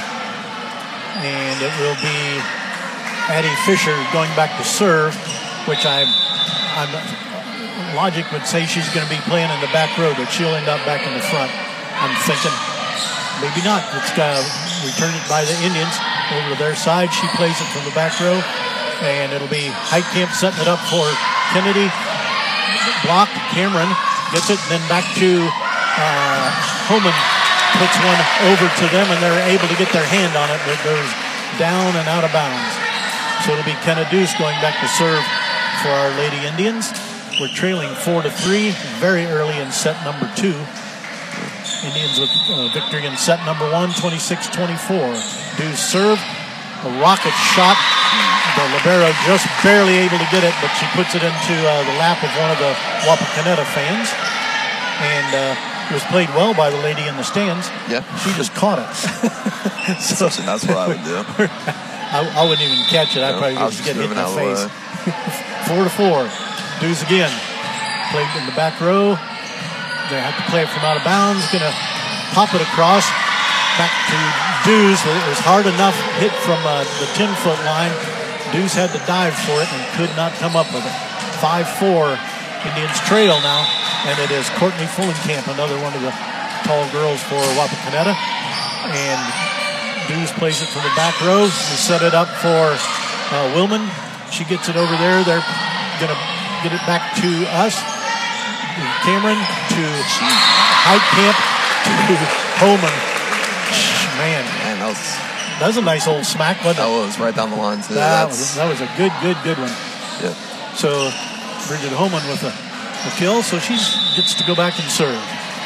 and it will be Addie Fisher going back to serve, which I'm, I'm. Logic would say she's going to be playing in the back row, but she'll end up back in the front. I'm thinking maybe not. It's got to return it by the Indians over to their side. She plays it from the back row, and it'll be Heitkamp setting it up for Kennedy. Blocked. Cameron gets it, and then back to uh, Homan puts one over to them, and they're able to get their hand on it, but it goes down and out of bounds. So it'll be Kennedy Deuce going back to serve for our Lady Indians. We're trailing four to three, very early in set number two. Indians with uh, victory in set number one, twenty-six twenty-four. Deuce serve, a rocket shot. The libero just barely able to get it, but she puts it into uh, the lap of one of the Wapakoneta fans. And uh, it was played well by the lady in the stands. Yeah. She just caught it. so that's what I would do. I, I wouldn't even catch it. I'd no, probably just, just get hit in the face. Four to four. Deuce again. Played in the back row. They have to play it from out of bounds. Going to pop it across. Back to Deuce. It was hard enough hit from uh, the ten-foot line. Deuce had to dive for it and could not come up with it. five four. Indians trail now. And it is Courtney Fullenkamp, another one of the tall girls for Wapakoneta. And Deuce plays it from the back row. We set it up for uh, Willman. She gets it over there. They're going to get it back to us. Cameron to Heitkamp to Holman. Man, Man that, was, that was a nice old smack, wasn't it? That was right down the line, too. That, was, that was a good, good, good one. Yeah. So, Bridget Holman with a, a kill, so she gets to go back and serve.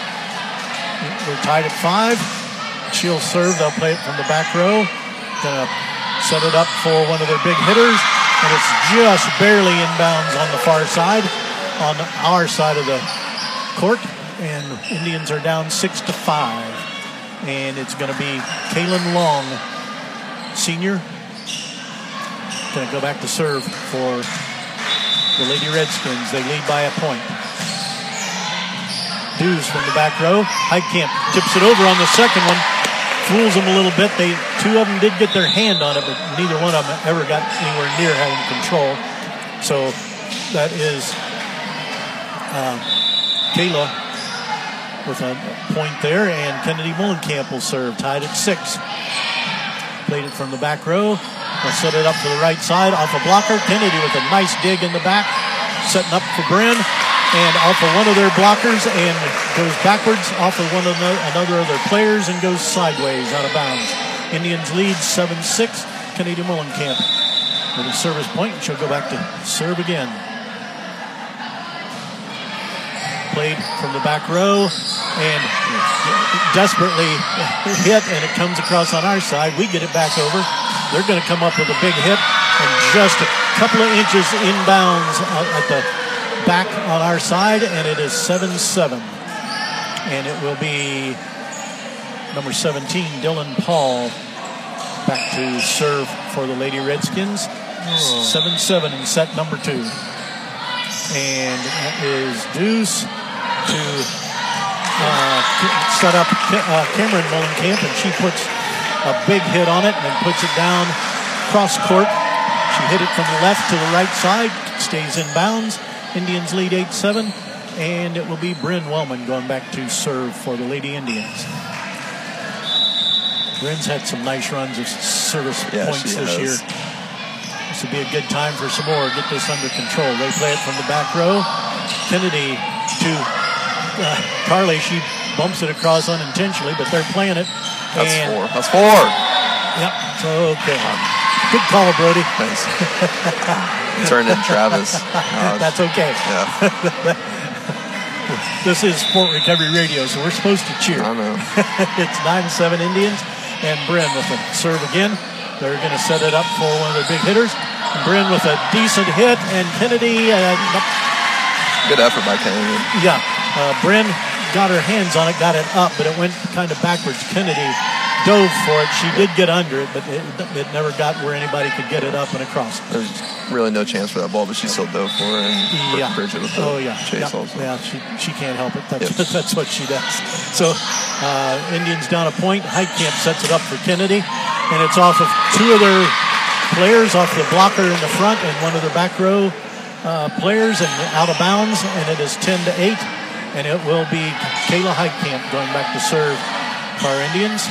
We're tied at five. She'll serve. They'll play it from the back row. Gonna set it up for one of their big hitters. And it's just barely inbounds on the far side, on our side of the court. And Indians are down six to five. And it's going to be Kaylin Long, senior. Going to go back to serve for the Lady Redskins. They lead by a point. Deuce from the back row. Heitkamp tips it over on the second one. Fools them a little bit. They two of them did get their hand on it, but neither one of them ever got anywhere near having control. So that is uh, Kayla with a point there, and Kennedy Mullenkamp will serve, tied at six. Played it from the back row. They'll set it up to the right side off a blocker. Kennedy with a nice dig in the back, setting up for Bryn. And off of one of their blockers and goes backwards off of one of the, another of their players and goes sideways out of bounds. Indians lead seven six. Kennedy Mullenkamp with a service point. She'll go back to serve again. Played from the back row and desperately hit, and it comes across on our side. We get it back over. They're going to come up with a big hit and just a couple of inches inbounds at the back on our side, and it is seven seven. And it will be number seventeen, Dylan Paul, back to serve for the Lady Redskins. seven seven in set number two. And that is Deuce to uh, set up uh, Cameron Mullenkamp, and she puts a big hit on it and then puts it down cross court. She hit it from the left to the right side, stays in bounds. Indians lead eight seven, and it will be Bryn Wellman going back to serve for the Lady Indians. Bryn's had some nice runs of service yeah, points this has. year. This would be a good time for some more. Get this under control. They play it from the back row. Kennedy to uh, Carly, she bumps it across unintentionally, but they're playing it. That's and, four. That's four. Yep. So, okay. Good call, Brody. Thanks. Turned in Travis. Uh, That's okay. Yeah. This is Sport Recovery Radio, so we're supposed to cheer. I know. It's nine seven Indians, and Bryn with a serve again. They're going to set it up for one of their big hitters. Bryn with a decent hit, and Kennedy. Uh, Good effort by Kennedy. Yeah. Uh, Bryn got her hands on it, got it up, but it went kind of backwards. Kennedy dove for it. She did get under it, but it, it never got where anybody could get it up and across. There's really no chance for that ball, but she still dove for it. And yeah. Bridget with the oh, yeah. chase yeah. also. Yeah, she, she can't help it. That's, yep. that's what she does. So, uh, Indians down a point. Heitkamp sets it up for Kennedy, and it's off of two of their players, off the blocker in the front and one of their back row uh, players, and out of bounds, and it is ten to eight, and it will be Kayla Heitkamp going back to serve for our Indians.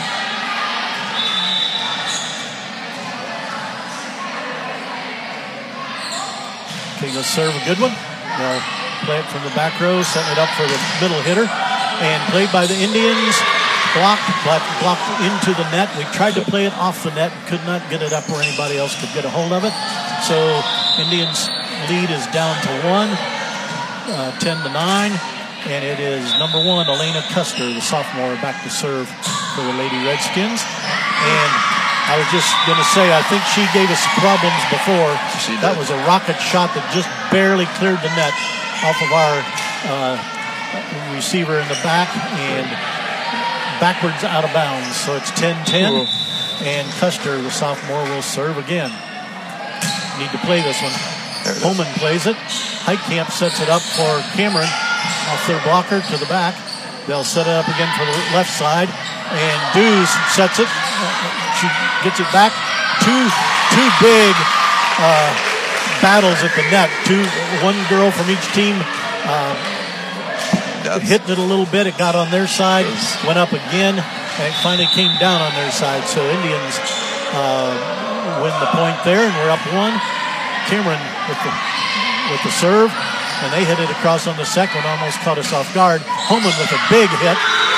Kayla serve a good one. They'll play it from the back row, setting it up for the middle hitter, and played by the Indians. Blocked, but blocked into the net. We tried to play it off the net, could not get it up where anybody else could get a hold of it. So Indians lead is down to one, uh, ten to nine, and it is number one, Elena Custer, the sophomore, back to serve for the Lady Redskins. And I was just going to say, I think she gave us problems before. She did. That was a rocket shot that just barely cleared the net off of our uh, receiver in the back, and backwards out of bounds. So it's ten ten, and Custer, the sophomore, will serve again. Need to play this one. Holman plays it. Heitkamp sets it up for Cameron off their blocker to the back. They'll set it up again for the left side, and Dews sets it. She gets it back. Two, two big uh, battles at the net. Two, one girl from each team uh, hitting it a little bit. It got on their side, went up again, and it finally came down on their side. So Indians uh, win the point there, and we're up one. Cameron with the with the serve, and they hit it across on the second, almost caught us off guard. Holman with a big hit,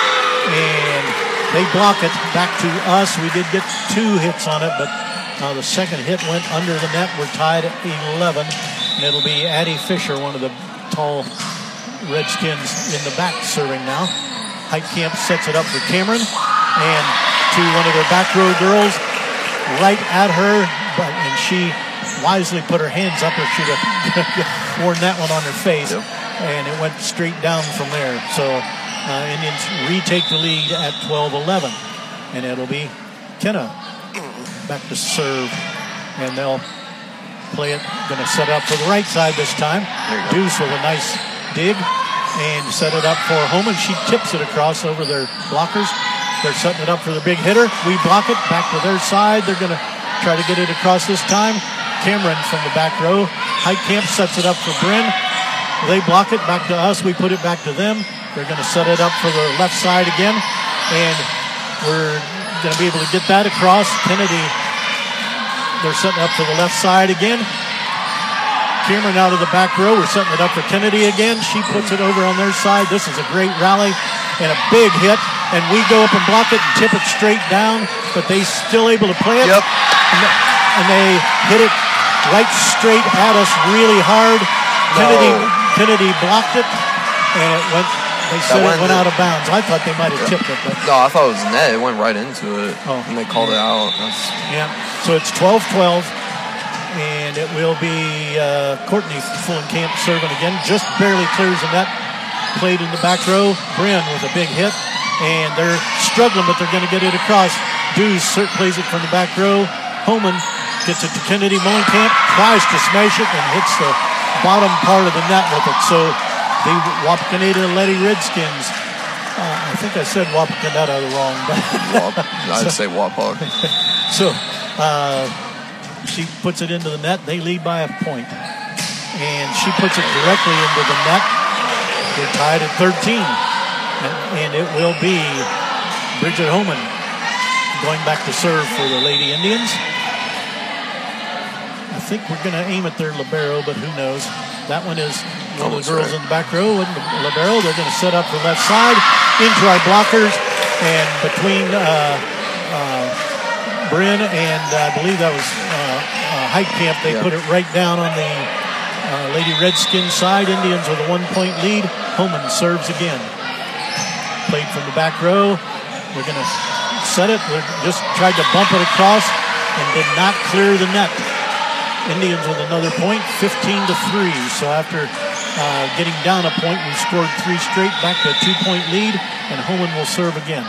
and they block it back to us. We did get two hits on it, but uh, the second hit went under the net. We're tied at eleven, and it'll be Addie Fisher, one of the tall Redskins, in the back serving now. Heitkamp sets it up for Cameron, and to one of their back row girls, right at her, but and she wisely put her hands up, or she'd have worn that one on her face, yep. And it went straight down from there. So uh, Indians retake the lead at twelve eleven, and it'll be Kenna back to serve, and they'll play it. Going to set up for the right side this time. Deuce with a nice dig, and set it up for Holman. She tips it across over their blockers. They're setting it up for the big hitter. We block it back to their side. They're going to try to get it across this time. Cameron from the back row. Heitkamp sets it up for Bryn. They block it back to us. We put it back to them. They're going to set it up for the left side again, and we're going to be able to get that across. Kennedy, they're setting up for the left side again. Cameron out of the back row. We're setting it up for Kennedy again. She puts it over on their side. This is a great rally and a big hit, and we go up and block it and tip it straight down, but they still able to play it. Yep. And they hit it right straight at us really hard. No. Kennedy Kennedy blocked it, and it went. They said it went out of bounds. I thought they might have yeah. tipped it, but no, I thought it was net. It went right into it, oh. and they called it out. That's... Yeah. So it's twelve twelve, and it will be uh, Courtney Fullenkamp serving again. Just barely clears the net. Played in the back row. Bryn with a big hit, and they're struggling, but they're going to get it across. Dews plays it from the back row. Holman gets it to Kennedy. Mullenkamp tries to smash it and hits the bottom part of the net with it. So the Wapakoneta Lady Redskins, uh, I think I said Wapakoneta wrong. Wap, I'd so, say Wapak. So uh, she puts it into the net. They lead by a point. And she puts it directly into the net. They're tied at thirteen. And, and it will be Bridget Holman going back to serve for the Lady Indians. I think we're going to aim at their libero, but who knows. that one is one of the Almost girls right. in the back row and the libero. They're going to set up the left side into our blockers, and between uh, uh, Bryn and I believe that was uh, uh, Heitkamp, they Yeah. put it right down on the uh, Lady Redskins side. Indians with a one-point lead. Homan serves again. Played from the back row. We're going to set it. They just tried to bump it across and did not clear the net. Indians with another point, fifteen to three. So after uh, getting down a point, we scored three straight, back to a two-point lead, and Homan will serve again.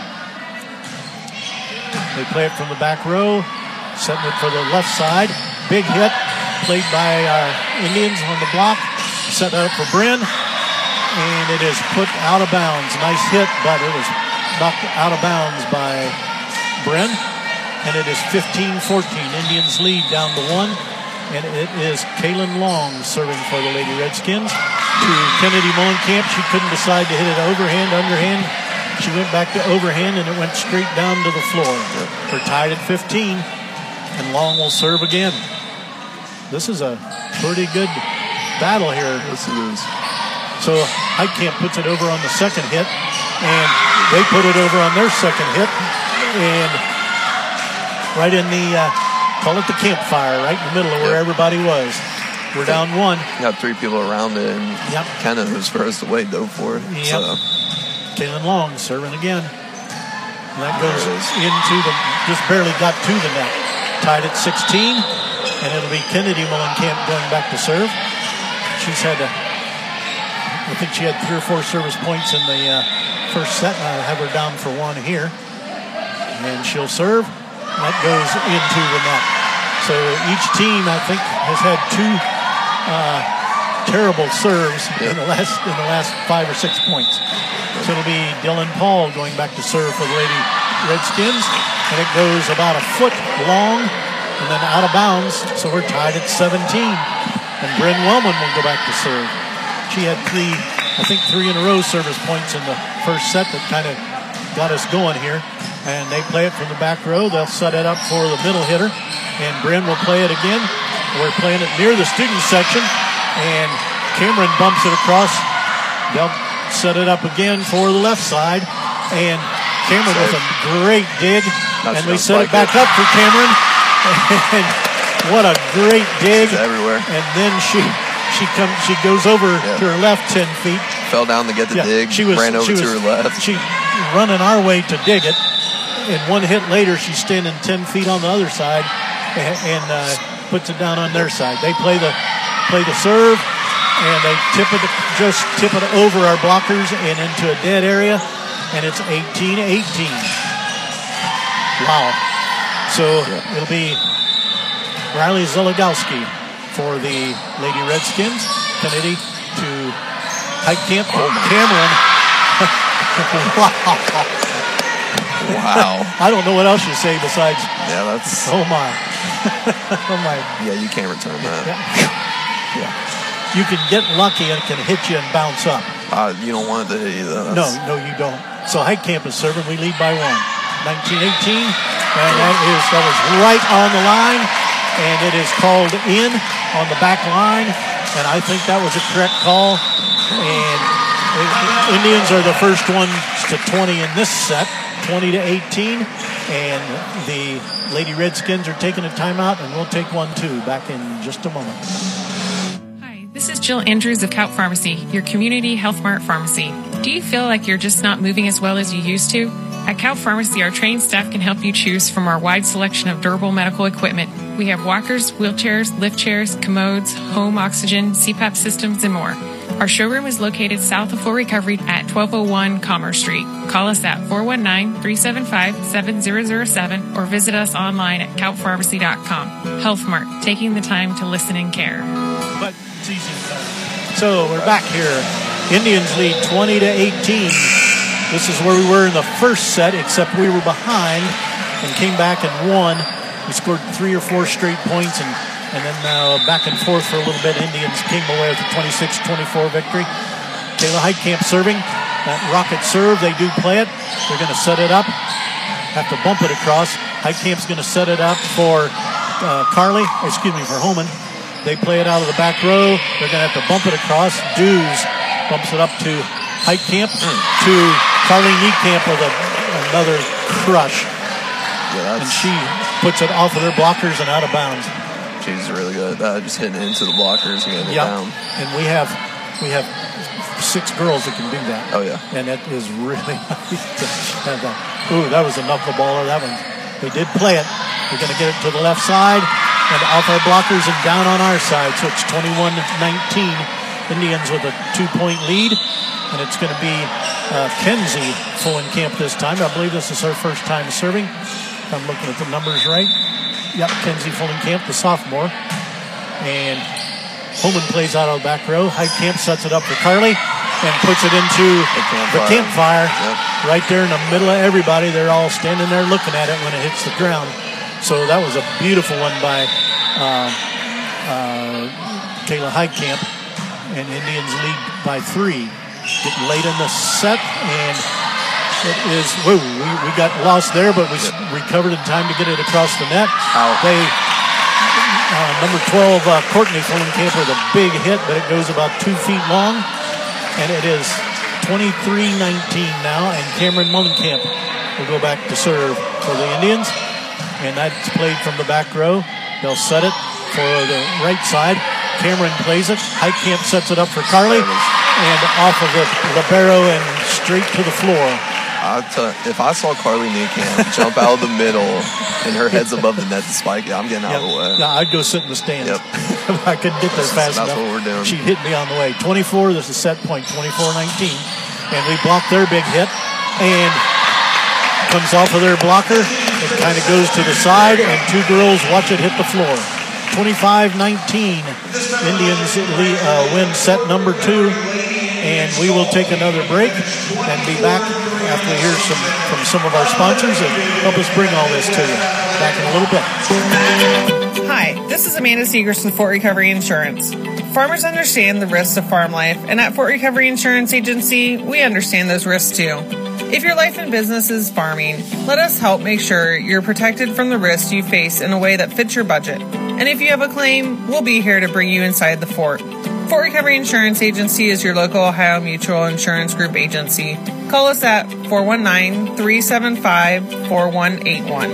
They play it from the back row, setting it for the left side. Big hit, played by our Indians on the block. Set up for Bryn, and it is put out of bounds. Nice hit, but it was knocked out of bounds by Bryn. And it is fifteen fourteen. Indians lead down to one. And it is Kaylin Long serving for the Lady Redskins. To Kennedy Mullenkamp. She couldn't decide to hit it overhand, underhand. She went back to overhand, and it went straight down to the floor. We're tied at fifteen. And Long will serve again. This is a pretty good battle here. Yes, it is. So Heitkamp puts it over on the second hit, and they put it over on their second hit. And right in the, uh, call it the campfire, right in the middle of where Yep. everybody was. We're down one. Got three people around it, and Yep. Kenna, who's first away, dove for it. Yep. So, Kaylin Long serving again. And that goes into the, just barely got to the net. Tied at sixteen, and it'll be Kennedy Mullenkamp going back to serve. She's had, a, I think she had three or four service points in the uh, first set, and I have her down for one here. And she'll serve. That goes into the net. So each team, I think, has had two uh, terrible serves in the last in the last five or six points. So it'll be Dylan Paul going back to serve for the Lady Redskins, and it goes about a foot long and then out of bounds. So we're tied at seventeen, and Bryn Wellman will go back to serve. She had three, I think, three in a row service points in the first set that kind of got us going here. And they play it from the back row. They'll set it up for the middle hitter. And Bryn will play it again. We're playing it near the student section. And Cameron bumps it across. They'll set it up again for the left side. And Cameron with a great dig. Not and sure we set like it back it. up for Cameron. And what a great dig. It's everywhere. And then she she comes she goes over Yeah. to her left ten feet. Fell down to get the Yeah, dig, she was, ran over she to was, her left. She running our way to dig it. And one hit later, she's standing ten feet on the other side and, and uh, puts it down on their side. They play the play the serve, and they tip it, just tip it over our blockers and into a dead area, and it's eighteen eighteen. Wow. So Yeah. it'll be Riley Zologowski for the Lady Redskins. Kennedy to Heitkamp. Oh, my. Cameron. Wow. Wow. I don't know what else you say besides, Yeah, that's. oh my. Oh my. Yeah, you can't return that. Yeah. You can get lucky and it can hit you and bounce up. Uh, you don't want it to hit you, though. No, That's- no, you don't. So Heitkamp is serving. We lead by one. nineteen eighteen. And that is that is right on the line. And it is called in on the back line. And I think that was a correct call. And the Indians are the first ones to twenty in this set. twenty to eighteen. And the Lady Redskins are taking a timeout, and we'll take one too. Back in just a moment. Hi, this is Jill Andrews of Count Pharmacy, your community Health Mart pharmacy. Do you feel like you're just not moving as well as you used to? At Count Pharmacy, our trained staff can help you choose from our wide selection of durable medical equipment. We have walkers, wheelchairs, lift chairs, commodes, home oxygen, C PAP systems, and more. Our showroom is located south of Full Recovery at twelve oh one Commerce Street. Call us at four one nine, three seven five, seven zero zero seven or visit us online at count pharmacy dot com. Health Mart, taking the time to listen and care. But it's easy to cut. So we're back here. Indians lead twenty to eighteen. This is where we were in the first set, except we were behind and came back and won. We scored three or four straight points, and, and then uh, back and forth for a little bit. Indians came away with a twenty-six twenty-four victory. Kayla Heitkamp serving. That rocket serve, they do play it. They're going to set it up. Have to bump it across. Heitkamp's going to set it up for uh, Carly, excuse me, for Homan. They play it out of the back row. They're going to have to bump it across. Dews bumps it up to Heitkamp, mm. to Carly Niekamp with a, another crush. Yeah, and she puts it off of their blockers and out of bounds. She's really good at that, just hitting into the blockers and getting yep. it down. And we have we have six girls that can do that. Oh, yeah. And it is really nice to have that. Ooh, that was a knuckleballer, that one. They did play it. They're going to get it to the left side and off our blockers and down on our side. So it's twenty-one nineteen. Indians with a two-point lead. And it's going to be uh, Kenzie Fullenkamp this time. I believe this is her first time serving. If I'm looking at the numbers right. Yep, Kenzie Fullenkamp, the sophomore. And Holman plays out of the back row. Heitkamp sets it up for Carly and puts it into the campfire, the campfire yep. right there in the middle of everybody. They're all standing there looking at it when it hits the ground. So that was a beautiful one by uh, uh, Kayla Heitkamp. And Indians lead by three. Getting late in the set, and it is, whoa, we, we got lost there, but we yep. recovered in time to get it across the net. Out. They, uh, number twelve, uh, Courtney Fullenkamp with a big hit, but it goes about two feet long, and it is twenty-three nineteen now, and Cameron Mullenkamp will go back to serve for the Indians, and that's played from the back row. They'll set it for the right side. Cameron plays it. Heitkamp sets it up for Carly. And off of the libero and straight to the floor. I'll tell you, if I saw Carly Niekamp jump out of the middle and her head's above the net to spike, yeah, I'm getting out yep. of the way. Yeah, I'd go sit in the stands. Yep. I couldn't get there fast that's enough. That's what we're doing. She hit me on the way. twenty-four, this is set point, twenty-four nineteen. And we blocked their big hit. And comes off of their blocker. It kind of goes to the side, and two girls watch it hit the floor. twenty-five nineteen. Indians uh, win set number two. And we will take another break and be back after we hear some from some of our sponsors and help us bring all this to you. Back in a little bit. Hi, this is Amanda Seegers with Fort Recovery Insurance. Farmers understand the risks of farm life, and at Fort Recovery Insurance Agency, we understand those risks too. If your life and business is farming, let us help make sure you're protected from the risks you face in a way that fits your budget. And if you have a claim, we'll be here to bring you inside the fort. Fort Recovery Insurance Agency is your local Ohio Mutual Insurance Group agency. Call us at four one nine, three seven five, four one eight one.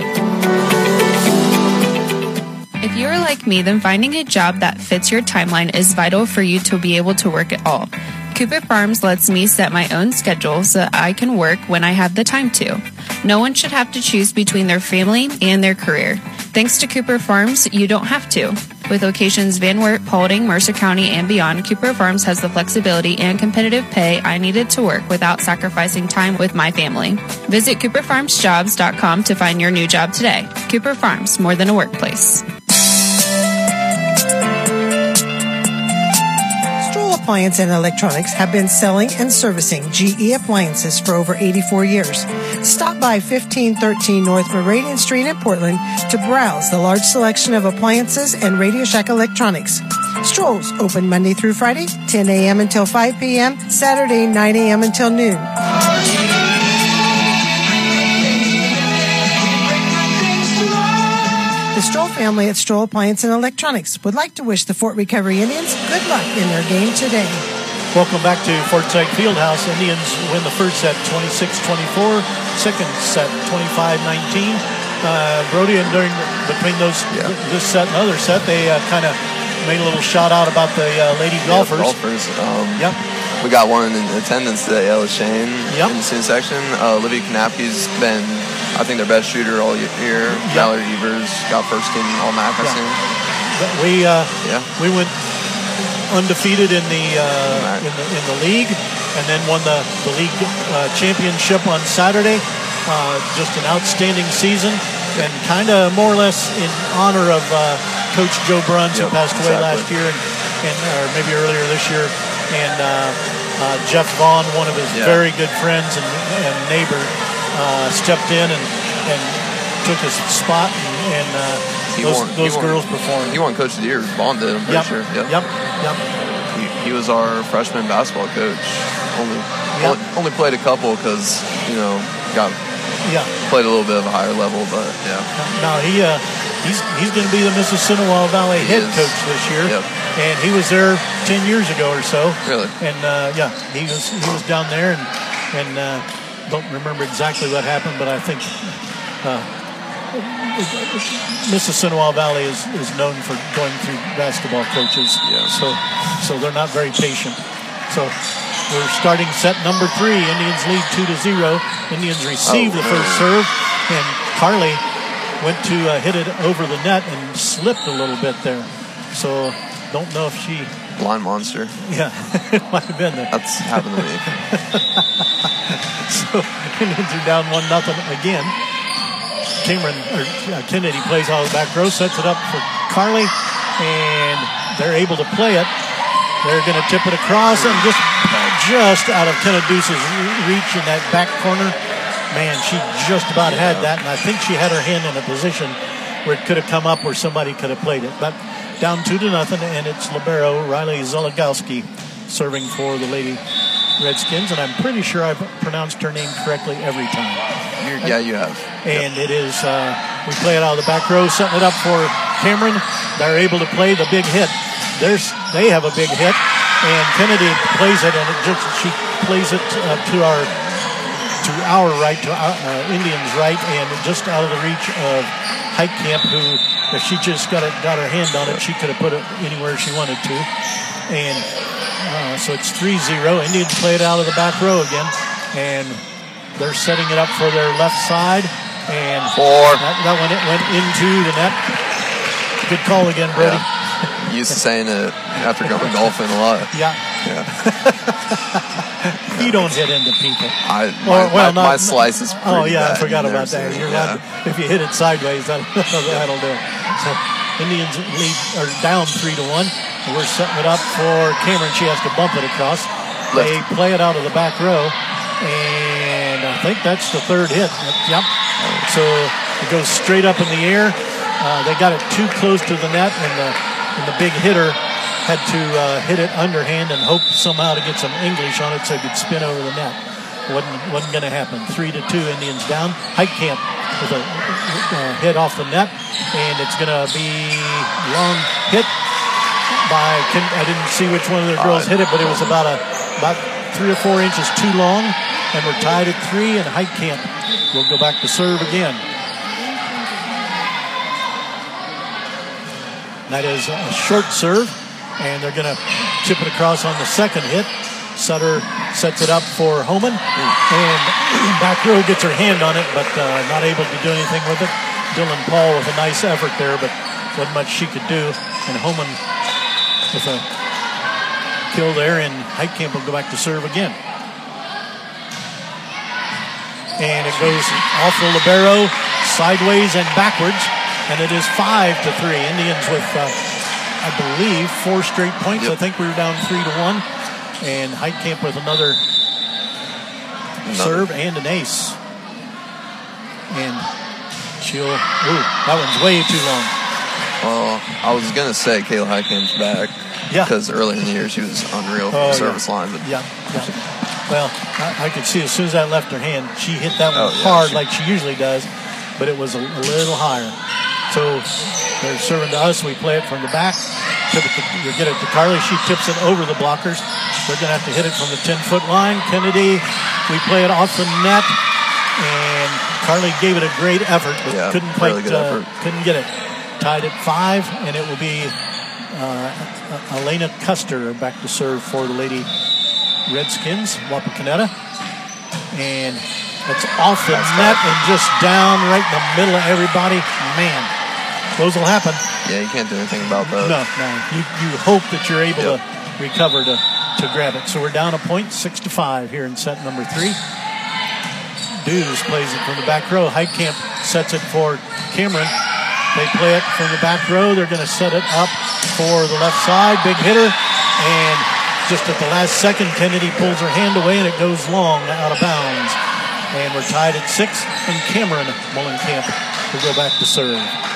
If you're like me, then finding a job that fits your timeline is vital for you to be able to work it all. Cooper Farms lets me set my own schedule so that I can work when I have the time to. No one should have to choose between their family and their career. Thanks to Cooper Farms, you don't have to. With locations Van Wert, Paulding, Mercer County, and beyond, Cooper Farms has the flexibility and competitive pay I needed to work without sacrificing time with my family. Visit cooper farms jobs dot com to find your new job today. Cooper Farms, more than a workplace. Appliance and Electronics have been selling and servicing G E appliances for over eighty-four years. Stop by fifteen thirteen North Meridian Street in Portland to browse the large selection of appliances and Radio Shack electronics. Strolls open Monday through Friday, ten a.m. until five p.m., Saturday, nine a.m. until noon. The Stroll family at Stroll Appliance and Electronics would like to wish the Fort Recovery Indians good luck in their game today. Welcome back to Forsyth Fieldhouse. Indians win the first set twenty-six twenty-four, second set twenty-five nineteen. Uh, Brody, and during between those yeah. this set and other set, they uh, kind of made a little shout out about the uh, lady golfers. Yeah, golfers. Um, yep. We got one in attendance today, Ella Shane, yep. in the student section. Uh, Olivia Knapke's been, I think, their best shooter all year. Yep. Valerie Evers got first team all M A C, I think. We uh, yeah. we went undefeated in the uh, in the in the league, and then won the the league uh, championship on Saturday. Uh, just an outstanding season, and kind of more or less in honor of uh, Coach Joe Bruns, yep, who passed away exactly. last year, and, and or maybe earlier this year. And uh, uh, Jeff Vaughn, one of his yeah. very good friends and, and neighbor, uh, stepped in and, and took his spot, and, and uh, those, won, those girls won, performed. He won Coach of the Year. Vaughn did, I'm pretty yep. sure. Yep, yep, yep. He, he was our freshman basketball coach. Only yep. only, only played a couple because, you know, got yeah. played a little bit of a higher level, but yeah. No, he uh, he he's he's going to be the Mississinawa Valley He head is. coach this year, Yep. and he was there ten years ago or so. Really? And uh, yeah, he was he was down there, and and uh, don't remember exactly what happened, but I think uh, Mississinawa Valley is, is known for going through basketball coaches. Yeah. So so they're not very patient. So we're starting set number three. Indians lead two to zero. Indians receive Oh, the no. first serve, and Carly went to uh, hit it over the net and slipped a little bit there. So don't know if she. Blind monster. Yeah, it might have been there. That's happened to me. So Indians are down one nothing again. Cameron or uh, Kennedy plays out of the back row, sets it up for Carly, and they're able to play it. They're going to tip it across, and just just out of Kenneduce's reach in that back corner. Man, she just about Yeah. had that, and I think she had her hand in a position where it could have come up where somebody could have played it. But down two to nothing, and it's libero Riley Zologowski serving for the Lady Redskins, and I'm pretty sure I've pronounced her name correctly every time. You're, yeah, you have. And it is, uh, we play it out of the back row, setting it up for Cameron. They're able to play the big hit. There's, they have a big hit, and Kennedy plays it, and it just she plays it uh, to our to our right, to our uh, Indians' right, and just out of the reach of Heitkamp, who, if she just got it, got her hand on it, she could have put it anywhere she wanted to. And uh, so it's three zero. Indians play it out of the back row again, and they're setting it up for their left side, and Four. That, that one it went into the net. Good call again, Brody. Yeah. You used to saying it after going golfing a lot. Yeah. Yeah. You don't hit into people. I, Or, my, well, my, not- my slice is pretty Oh, yeah, bad. I forgot You've about never that. seen You're it. allowed Yeah. to- if you hit it sideways, that'll, that'll do it. So Indians lead or down three to one. And we're setting it up for Cameron. She has to bump it across. Left. They play it out of the back row, and I think that's the third hit. Yep. So it goes straight up in the air. Uh, they got it too close to the net, and the and the big hitter had to uh, hit it underhand and hope somehow to get some English on it so it could spin over the net. Wasn't wasn't going to happen. Three to two, Indians down. Heitkamp with a uh, hit off the net, and it's going to be long hit by. I didn't see which one of the girls hit it, but it was about a about three or four inches too long, and we're tied at three. And Heitkamp will go back to serve again. That is a short serve, and they're going to tip it across on the second hit. Sutter sets it up for Homan, and back row gets her hand on it, but uh, not able to do anything with it. Dylan Paul with a nice effort there, but wasn't much she could do. And Homan with a kill there, and Heitkamp will go back to serve again. And it goes off the libero, sideways and backwards. And it is five to three. Indians with, uh, I believe, four straight points. Yep. I think we were down three to one. And Heitkamp with another, Another. serve and an ace. And she'll, ooh, that one's way too long. Well, I was going to say Kayla Heitkamp's back. Yeah. Because earlier in the year she was unreal Oh, from the yeah. service line. But Yeah, yeah. Well, I, I could see as soon as I left her hand, she hit that one Oh, yeah, hard she- like she usually does, but it was a, a little higher. So they're serving to us. We play it from the back. Tip it to, we get it to Carly. She tips it over the blockers. They're going to have to hit it from the ten-foot line. Kennedy, we play it off the net, and Carly gave it a great effort, but Yeah, couldn't quite really good uh, effort. couldn't get it. Tied at five, and it will be uh, Elena Custer back to serve for the Lady Redskins, Wapakoneta. And it's off the net and just down right in the middle of everybody. Man, those will happen. yeah, you can't do anything about that. No, no. You, you hope that you're able Yep. to recover to, to grab it. So we're down a point, six to five here in set number three. Dews plays it from the back row. Heitkamp sets it for Cameron. They play it from the back row. They're going to set it up for the left side. Big hitter. And just at the last second, Kennedy pulls her hand away, and it goes long out of bounds. And we're tied at six, and Cameron Mullenkamp will go back to serve.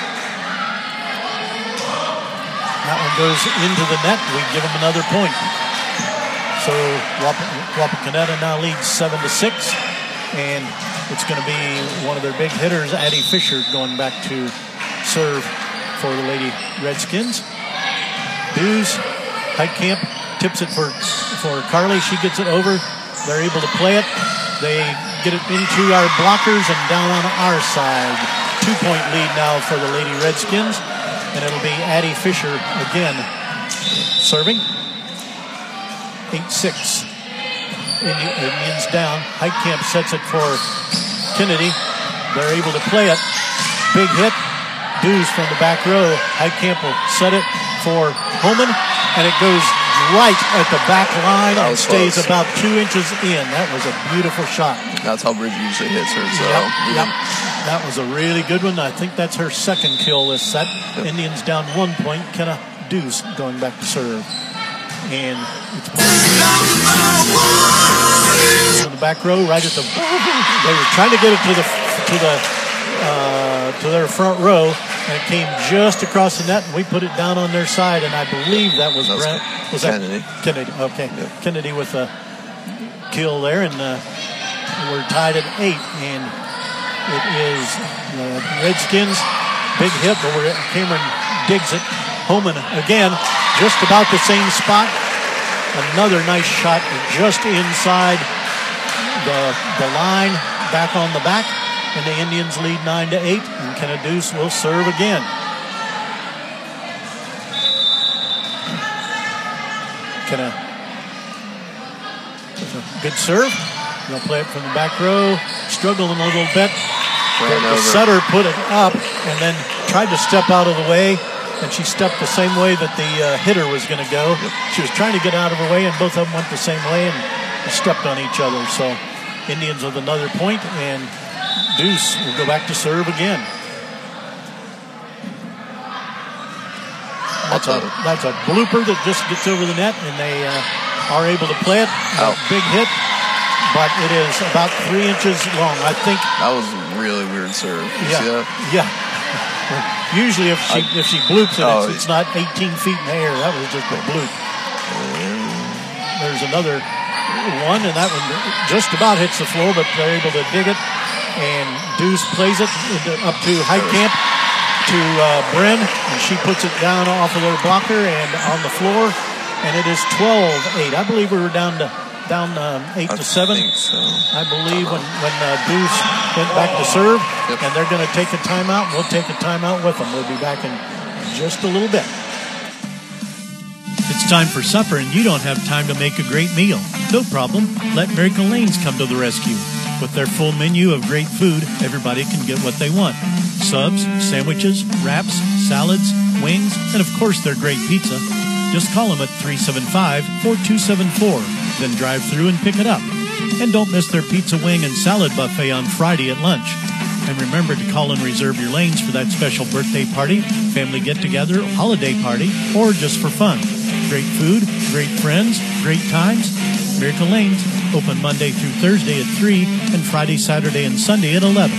That one goes into the net. We give them another point. So Wap- Wapakoneta now leads seven to six, and it's going to be one of their big hitters, Addie Fisher, going back to serve for the Lady Redskins. Dews, Heitkamp tips it for, for Carly. She gets it over. They're able to play it. They get it into our blockers and down on our side. Two-point lead now for the Lady Redskins. And it'll be Addie Fisher again serving. eight six. Indians down. Heitkamp sets it for Kennedy. They're able to play it. Big hit. Dews from the back row. Heitkamp will set it for Holman. And it goes right at the back line and stays close. about two inches in. That was a beautiful shot. That's how Bridget usually hits her. So Yep, even- yep. That was a really good one. I think that's her second kill this set. Yep. Indians down one point. Kenna Dews going back to serve. And it's in the back row, right at the. They were trying to get it to the to the uh, to their front row, and it came just across the net, and we put it down on their side. And I believe that was That was Brent. Was Kennedy. that Kennedy? Okay, Yep. Kennedy with a kill there, and uh, we're tied at eight. And it is the Redskins. Big hit, but we're, Cameron digs it. Holman again, just about the same spot. Another nice shot just inside the the line, back on the back, and the Indians lead nine to eight. And Kenna Dews will serve again. Kenna, good serve. They'll play it from the back row, struggling a little bit. Ran The over. setter put it up and then tried to step out of the way, and she stepped the same way that the uh, hitter was going to go. She was trying to get out of her way, and both of them went the same way and stepped on each other. So Indians with another point, and Dews will go back to serve again. That's a, that's a blooper that just gets over the net, and they uh, are able to play it. A big hit, but it is about three inches long. I think That was a really weird serve. You Yeah, see that? yeah. Usually, if she I- if she bloops it, Oh, it's, it's not eighteen feet in the air. That was just a bloop. There's another one, and that one just about hits the floor, but they're able to dig it. And Dews plays it into, up to Heitkamp to uh, Bren, and she puts it down off of their blocker and on the floor. And it is twelve eight. I believe we were down to down um, eight I to seven. think so. I believe when when uh, Dews went back to serve, and they're going to take a timeout. We'll take a timeout with them. We'll be back in just a little bit. It's time for supper and you don't have time to make a great meal. No problem. Let Miracle Lanes come to the rescue. With their full menu of great food, everybody can get what they want. Subs, sandwiches, wraps, salads, wings, and of course their great pizza. Just call them at three seven five, four two seven four. Then drive through and pick it up. And don't miss their pizza wing and salad buffet on Friday at lunch. And remember to call and reserve your lanes for that special birthday party, family get-together, holiday party, or just for fun. Great food, great friends, great times. Miracle Lanes, open Monday through Thursday at three and Friday, Saturday, and Sunday at eleven.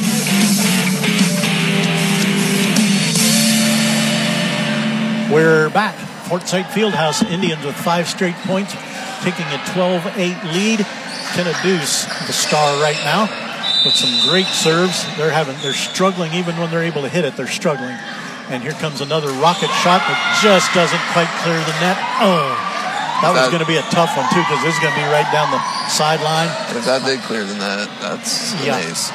We're back. Fort Sight Fieldhouse Indians with five straight points, taking a twelve eight lead. Kenna Dews, the star right now, with some great serves. They're having, they're struggling even when they're able to hit it. They're struggling. And here comes another rocket shot that just doesn't quite clear the net. Oh, that was That- going to be a tough one too, because this is going to be right down the sideline. If that did clear the net, that's Yeah. nice.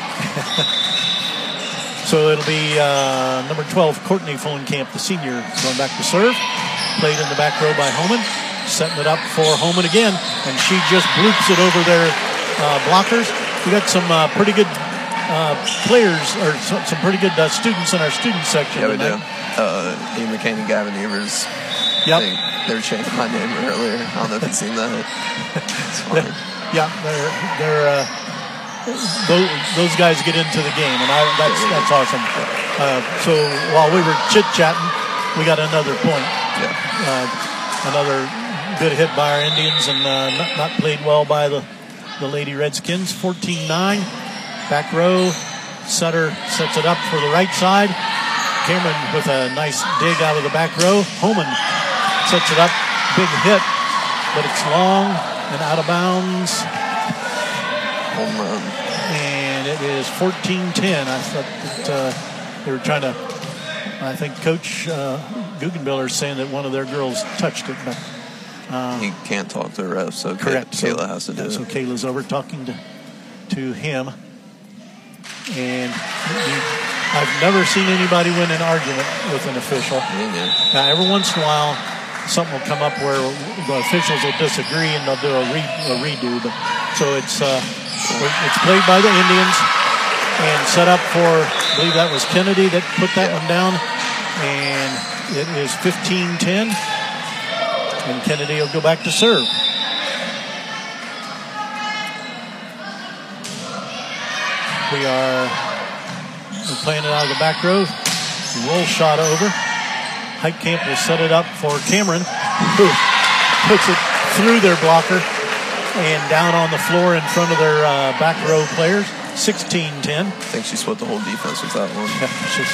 So it'll be uh, number twelve, Courtney Fulenkamp, the senior, going back to serve. Played in the back row by Homan. Setting it up for Homan again. And she just bloops it over their uh, blockers. We got some uh, pretty good uh, players, or some, some pretty good uh, students in our student section. Yeah, we do. tonight. Uh, Ian McCain and Gavin Evers. Yep. I think they were chanting my name earlier. I don't know if you've seen that. It's funny. Yeah, they're they're uh, those, those guys get into the game, and I, that's that's awesome. Uh, so while we were chit chatting, we got another point. Yeah. Uh, another good hit by our Indians, and uh, not, not played well by the the Lady Redskins. fourteen nine, back row. Sutter sets it up for the right side. Cameron with a nice dig out of the back row. Homan sets it up, big hit, but it's long and out of bounds. Home run. And it is fourteen ten. I thought that uh, they were trying to I think Coach uh, Guggenbiller is saying that one of their girls touched it, but uh, he can't talk to the ref, so correct. Kayla so, has to do yeah, it. So Kayla's over talking to to him, and he, I've never seen anybody win an argument with an official. Yeah. Now, every once in a while, something will come up where the officials will disagree and they'll do a, re, a redo. But so it's uh, it's played by the Indians and set up for, I believe that was Kennedy that put that yeah. one down, and it is fifteen ten, and Kennedy will go back to serve. We are we're playing it out of the back row. Roll shot over. Heitkamp will set it up for Cameron, who puts it through their blocker and down on the floor in front of their uh, back row players. sixteen ten. I think she split the whole defense with that one. Yeah, just,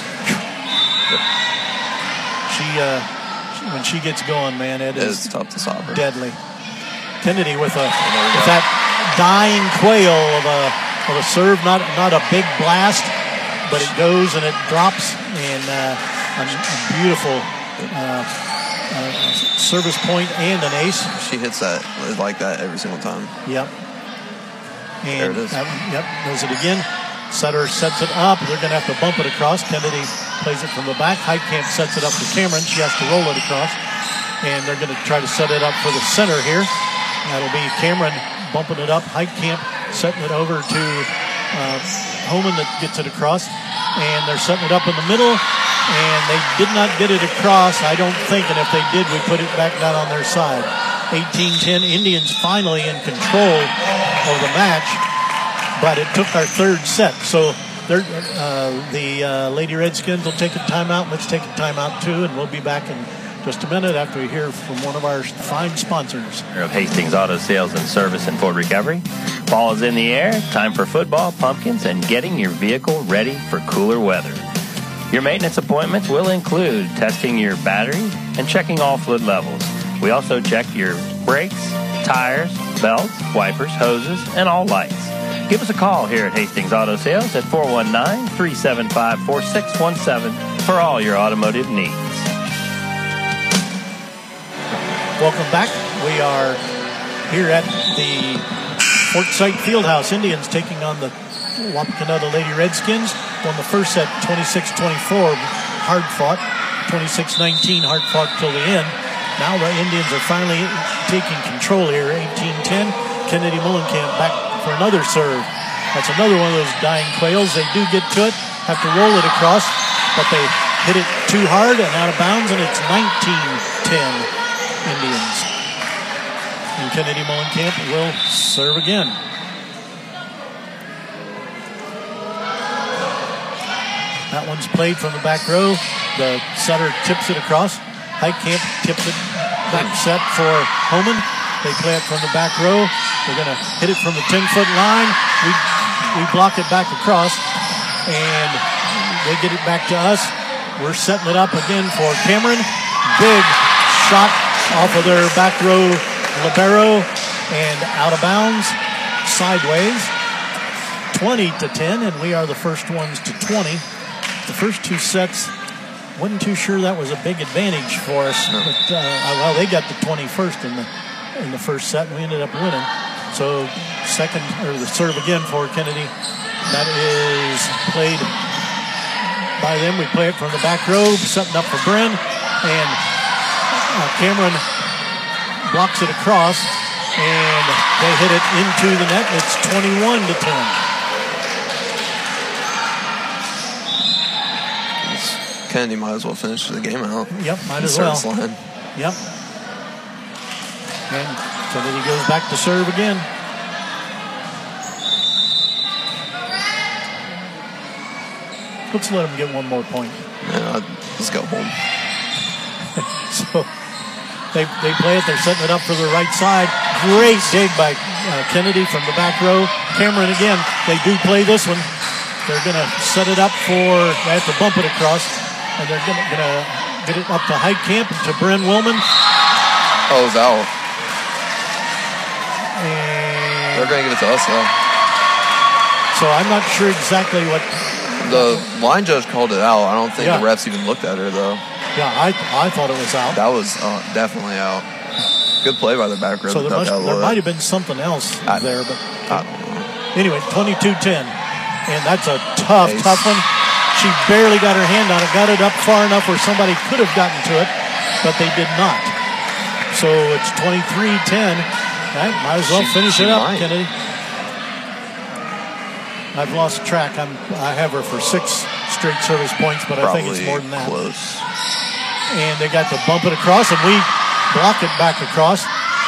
she, uh, she, when she gets going, man, it, it is is tough to stop her. Deadly. Kennedy with a with that dying quail of a of a serve, not not a big blast, but it goes and it drops, and uh, a, a beautiful uh, uh, service point and an ace. She hits that like that every single time. Yep. And there it is. That, yep, does it again. Setter sets it up. They're going to have to bump it across. Kennedy plays it from the back. Heitkamp sets it up for Cameron. She has to roll it across. And they're going to try to set it up for the center here. That'll be Cameron bumping it up. Heitkamp setting it over to uh, Homan that gets it across. And they're setting it up in the middle. And they did not get it across, I don't think. And if they did, we put it back down on their side. eighteen ten, Indians finally in control of the match, but it took our third set. So they're, uh, the uh, Lady Redskins will take a timeout. Let's take a timeout too, and we'll be back in just a minute after we hear from one of our fine sponsors. Of Hastings Auto Sales and Service in Fort Recovery. Ball is in the air. Time for football, pumpkins, and getting your vehicle ready for cooler weather. Your maintenance appointments will include testing your battery and checking all fluid levels. We also check your brakes, tires, belts, wipers, hoses, and all lights. Give us a call here at Hastings Auto Sales at four one nine, three seven five, four six one seven for all your automotive needs. Welcome back. We are here at the Fort Sight Fieldhouse. Indians taking on the Wapakoneta Lady Redskins. Won the first set twenty-six twenty-four, hard fought. twenty-six nineteen, hard fought till the end. Now the Indians are finally taking control here. eighteen ten, Kennedy Mullenkamp back for another serve. That's another one of those dying quails. They do get to it, have to roll it across, but they hit it too hard and out of bounds, and it's nineteen ten Indians. And Kennedy Mullenkamp will serve again. That one's played from the back row. The setter tips it across. Heitkamp tips it back set for Homan. They play it from the back row. They're going to hit it from the ten-foot line. We we block it back across, and they get it back to us. We're setting it up again for Cameron. Big shot off of their back row libero and out of bounds, sideways. twenty to ten, and we are the first ones to twenty. The first two sets, wasn't too sure that was a big advantage for us. But, uh, well, they got the twenty-first in the in the first set, and we ended up winning. So second, or the serve again for Kennedy. That is played by them. We play it from the back row, setting up for Bren, and uh, Cameron blocks it across, and they hit it into the net. It's twenty-one to ten. Kennedy might as well finish the game out. Yep, might as well. Yep. And Kennedy goes back to serve again. Let's let him get one more point. Yeah, let's go home. So they they play it. They're setting it up for the right side. Great dig by uh, Kennedy from the back row. Cameron again. They do play this one. They're going to set it up for, they have to bump it across. And they're going to get it up to Heitkamp, to Bren Willman. Oh, it's out. And they're going to give it to us, though. So I'm not sure exactly what The line judge called it out. I don't think Yeah. the refs even looked at her, though. Yeah, I I thought it was out. That was uh, definitely out. Good play by the back row. So there, to duck must, that there look. might have been something else I- there, but I don't know. anyway, twenty-two ten, and that's a tough, Ace. tough one. She barely got her hand on it, got it up far enough where somebody could have gotten to it, but they did not. So it's twenty-three ten. Right, might as well She- finish she it up, might. Kennedy. I've lost track. I'm, I have her for six straight service points, but I think it's Probably more than that. close. And they got to bump it across, and we block it back across.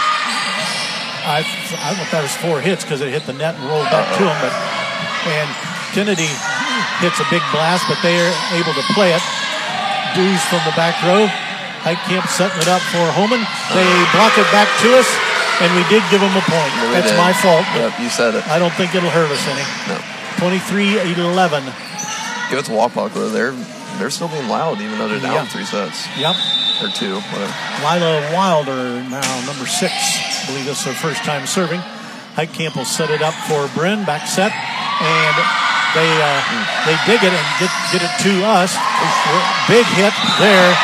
I, I don't know if that was four hits because it hit the net and rolled back to him. But and Kennedy hits a big blast, but they are able to play it. Dues from the back row. Heitkamp setting it up for Homan. They block it back to us, and we did give them a point. No, we That's did. my fault. Yep, you said it. I don't think it'll hurt us any. No. twenty-three eleven. Give it to Wapak, though. They're, they're still being loud, even though they're down Yeah. three sets. Yep. Or two, whatever. Lila Wilder now number six. I believe this is her first time serving. Heitkamp will set it up for Bryn, back set, and they uh, they dig it and get get it to us. Big hit there.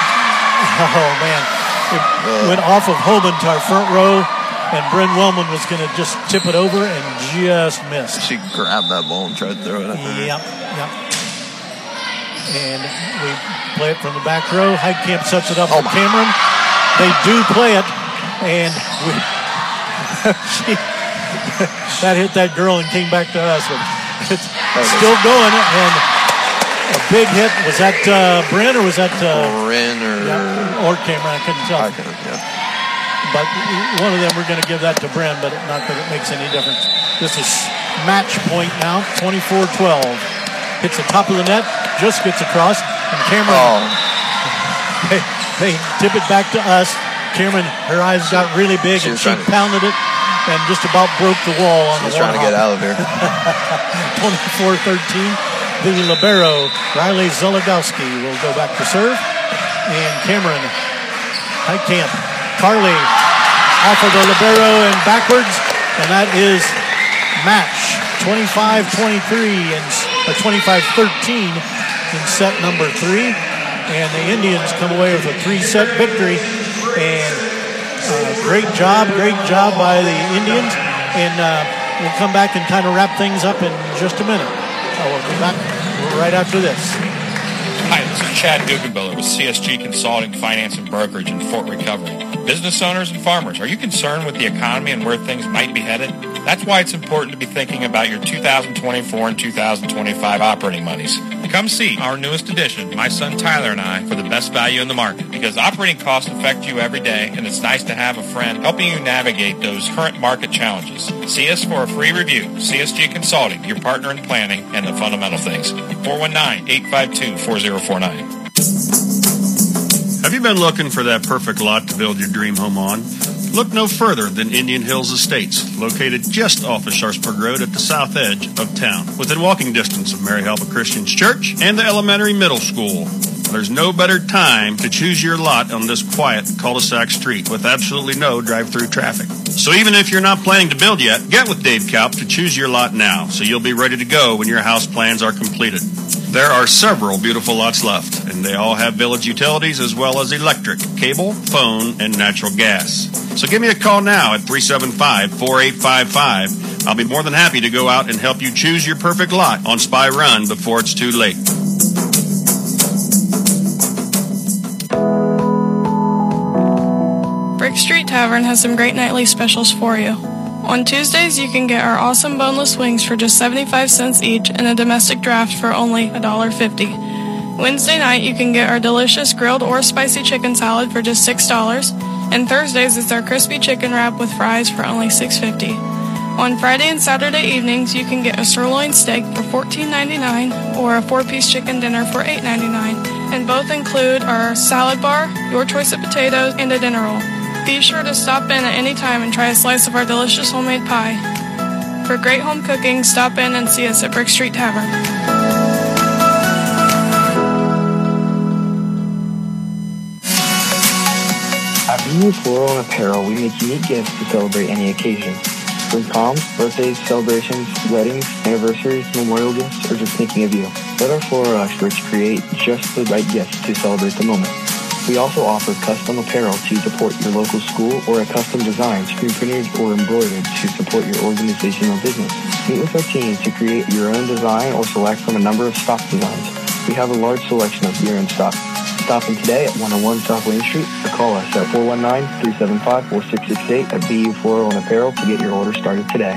Oh man, it went off of Hoban to our front row, and Bryn Wellman was going to just tip it over and just missed. She grabbed that ball and tried to throw it at her. Yep, yep. And we play it from the back row. Heitkamp sets it up for Cameron. They do play it, and we, she, that hit that girl and came back to us. But it's still going, and a big hit. Was that uh, Bryn or was that uh, Bryn or yeah, or Cameron? I couldn't tell. I couldn't, yeah. But one of them, we're going to give that to Bryn, but not that it makes any difference. This is match point now, twenty-four twelve. Hits the top of the net, just gets across, and Cameron, Oh, they, they tip it back to us. Cameron, her eyes got really big, She and was she trying to- pounded it and just about broke the wall on she's the trying to get out of here. twenty-four thirteen. The libero, Riley Zologowski, will go back to serve. And Cameron, Heitkamp, Carly, off of the libero and backwards. And that is match. twenty-five twenty-three and or twenty-five thirteen in set number three. And the Indians come away with a three-set victory. And uh, great job, great job by the Indians. And uh, we'll come back and kind of wrap things up in just a minute. So we'll be back right after this. Hi, this is Chad Guggenbiller with C S G Consulting, Finance, and Brokerage in Fort Recovery. Business owners and farmers, are you concerned with the economy and where things might be headed? That's why it's important to be thinking about your two thousand twenty-four and two thousand twenty-five operating monies. Come see our newest addition, my son Tyler and I, for the best value in the market. Because operating costs affect you every day, and it's nice to have a friend helping you navigate those current market challenges. See us for a free review. C S G Consulting, your partner in planning and the fundamental things. four one nine, eight five two, four zero four nine. Have you been looking for that perfect lot to build your dream home on? Look no further than Indian Hills Estates, located just off of Sharpsburg Road at the south edge of town, within walking distance of Mary Helpa Christian Church and the elementary middle school. There's no better time to choose your lot on this quiet cul-de-sac street with absolutely no drive-through traffic. So even if you're not planning to build yet, get with Dave Kaup to choose your lot now, so you'll be ready to go when your house plans are completed. There are several beautiful lots left, and they all have village utilities as well as electric, cable, phone, and natural gas. So give me a call now at three seven five, four eight five five. I'll be more than happy to go out and help you choose your perfect lot on Spy Run before it's too late. Brick Street Tavern has some great nightly specials for you. On Tuesdays, you can get our awesome boneless wings for just seventy-five cents each and a domestic draft for only one dollar fifty. Wednesday night, you can get our delicious grilled or spicy chicken salad for just six dollars. And Thursdays, it's our crispy chicken wrap with fries for only six fifty. On Friday and Saturday evenings, you can get a sirloin steak for fourteen ninety-nine or a four-piece chicken dinner for eight ninety-nine. And both include our salad bar, your choice of potatoes, and a dinner roll. Be sure to stop in at any time and try a slice of our delicious homemade pie. For great home cooking, stop in and see us at Brick Street Tavern. At Beanie Floral and Apparel, we make unique gifts to celebrate any occasion. From proms, birthdays, celebrations, weddings, anniversaries, memorial gifts, or just thinking of you. Let our floral experts create just the right gifts to celebrate the moment. We also offer custom apparel to support your local school or a custom design screen printed or embroidered to support your organization or business. Meet with our team to create your own design or select from a number of stock designs. We have a large selection of gear in stock. Stop in today at one oh one South Wayne Street or call us at four one nine, three seven five, four six six eight at B U Floral and Apparel to get your order started today.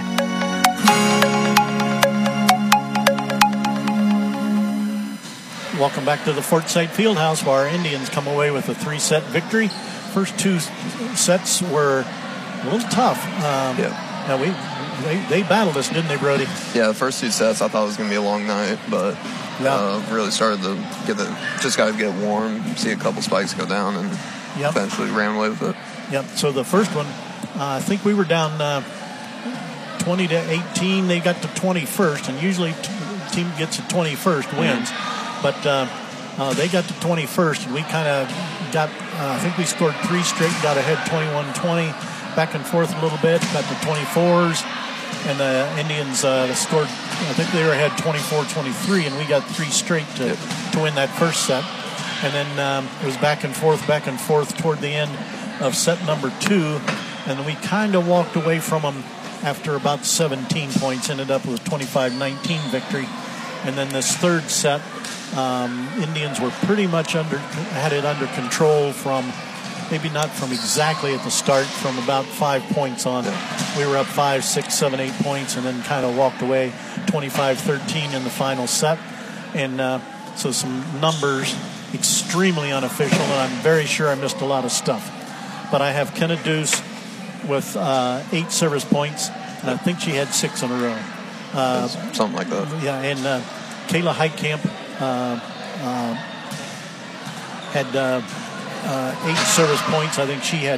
Welcome back to the Fort Sight Fieldhouse, where our Indians come away with a three-set victory. First two sets were a little tough. Um, yeah. Now we they, they battled us, didn't they, Brody? Yeah, the first two sets I thought it was going to be a long night, but yeah. uh, really started to get the just got to get warm, see a couple spikes go down, and yep. eventually ran away with it. Yep. So the first one, uh, I think we were down uh, twenty to eighteen. They got to twenty-first, and usually t- the team gets to twenty-first wins. Mm-hmm. But uh, uh, they got to twenty-first, and we kind of got, uh, I think we scored three straight, got ahead twenty-one twenty, back and forth a little bit, got to twenty-fours, and the Indians uh, scored, I think they were ahead twenty-four twenty-three, and we got three straight to, yep. to win that first set. And then um, it was back and forth, back and forth toward the end of set number two, and we kind of walked away from them after about seventeen points, ended up with a twenty-five nineteen victory. And then this third set, Um, Indians were pretty much under had it under control from maybe not from exactly at the start, from about five points on. We were up five, six, seven, eight points, and then kind of walked away twenty-five thirteen in the final set. And uh, so some numbers, extremely unofficial, and I'm very sure I missed a lot of stuff. But I have Kenna Deuce with uh, eight service points, and I think she had six in a row. Uh, Something like that. Yeah, and uh, Kayla Heitkamp Uh, uh, had uh, uh, eight service points. I think she had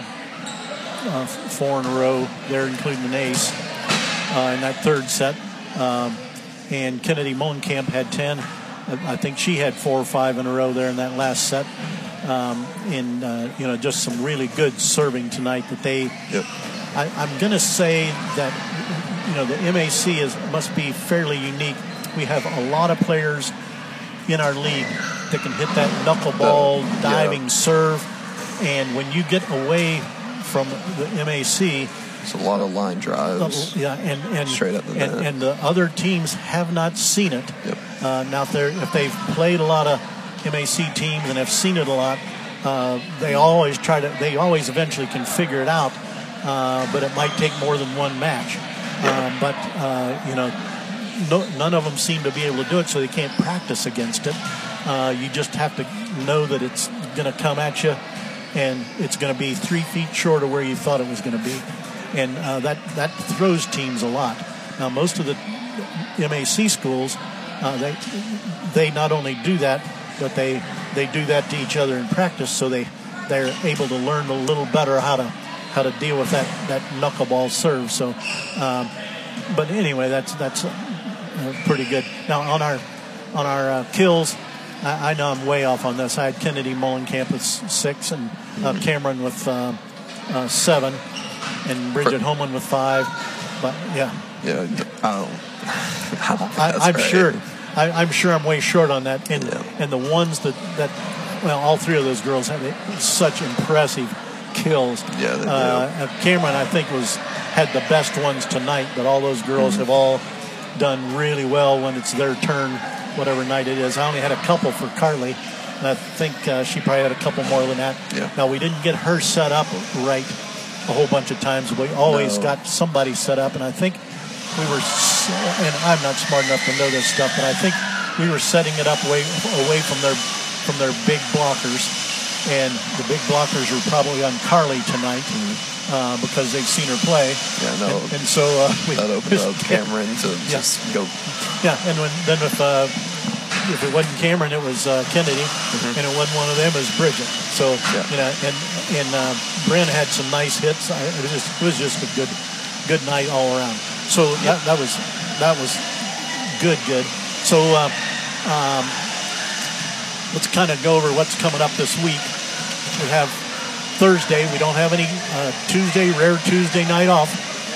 uh, four in a row there, including an ace uh, in that third set. Um, and Kennedy Molenkamp had ten. I think she had four or five in a row there in that last set. Um, and, uh, you know, just some really good serving tonight that they... Yep. I, I'm going to say that, you know, the M A C is must be fairly unique. We have a lot of players in our league that can hit that knuckleball uh, diving yeah. serve, and when you get away from the M A C, it's a lot of line drives. Uh, yeah, and and straight up the and, net. and the other teams have not seen it. Yep. Uh, now, if they're if they've played a lot of M A C teams and have seen it a lot, uh, they always try to. They always eventually can figure it out, uh, but it might take more than one match. Yeah. Um, but uh, you know. No, none of them seem to be able to do it, so they can't practice against it. Uh, you just have to know that it's going to come at you, and it's going to be three feet short of where you thought it was going to be. And uh, that, that throws teams a lot. Now, most of the M A C schools, uh, they they not only do that, but they, they do that to each other in practice, so they, they're able to learn a little better how to how to deal with that, that knuckleball serve. So, um, but anyway, that's that's... Uh, pretty good. Now on our on our uh, kills, I, I know I'm way off on this. I had Kennedy Molenkamp with six, and uh, Cameron with uh, uh, seven, and Bridget Holman with five. But yeah, yeah, I don't. I, I'm right. sure. I, I'm sure I'm way short on that. And yeah. and the ones that that well, all three of those girls had such impressive kills. Yeah, they uh, Cameron, I think, was had the best ones tonight, but all those girls mm-hmm. have all done really well when it's their turn, whatever night it is. I only had a couple for Carly, and I think uh, she probably had a couple more than that. Yeah. Now, we didn't get her set up right a whole bunch of times. We always no. got somebody set up, and I think we were, and I'm not smart enough to know this stuff, but I think we were setting it up away, away from their from their big blockers, and the big blockers were probably on Carly tonight. Mm-hmm. Uh, because they've seen her play. Yeah, no. And, and so uh, we that opened up Cameron to yeah. just go. Yeah, and when, then if uh, if it wasn't Cameron, it was uh, Kennedy, mm-hmm. and it wasn't one of them, it was Bridget. So yeah. you know, and and uh, Bryn had some nice hits. I, it was just it was just a good good night all around. So yeah. that, that was that was good, good. So uh, um, let's kind of go over what's coming up this week. We have Thursday. We don't have any uh, Tuesday, rare Tuesday night off.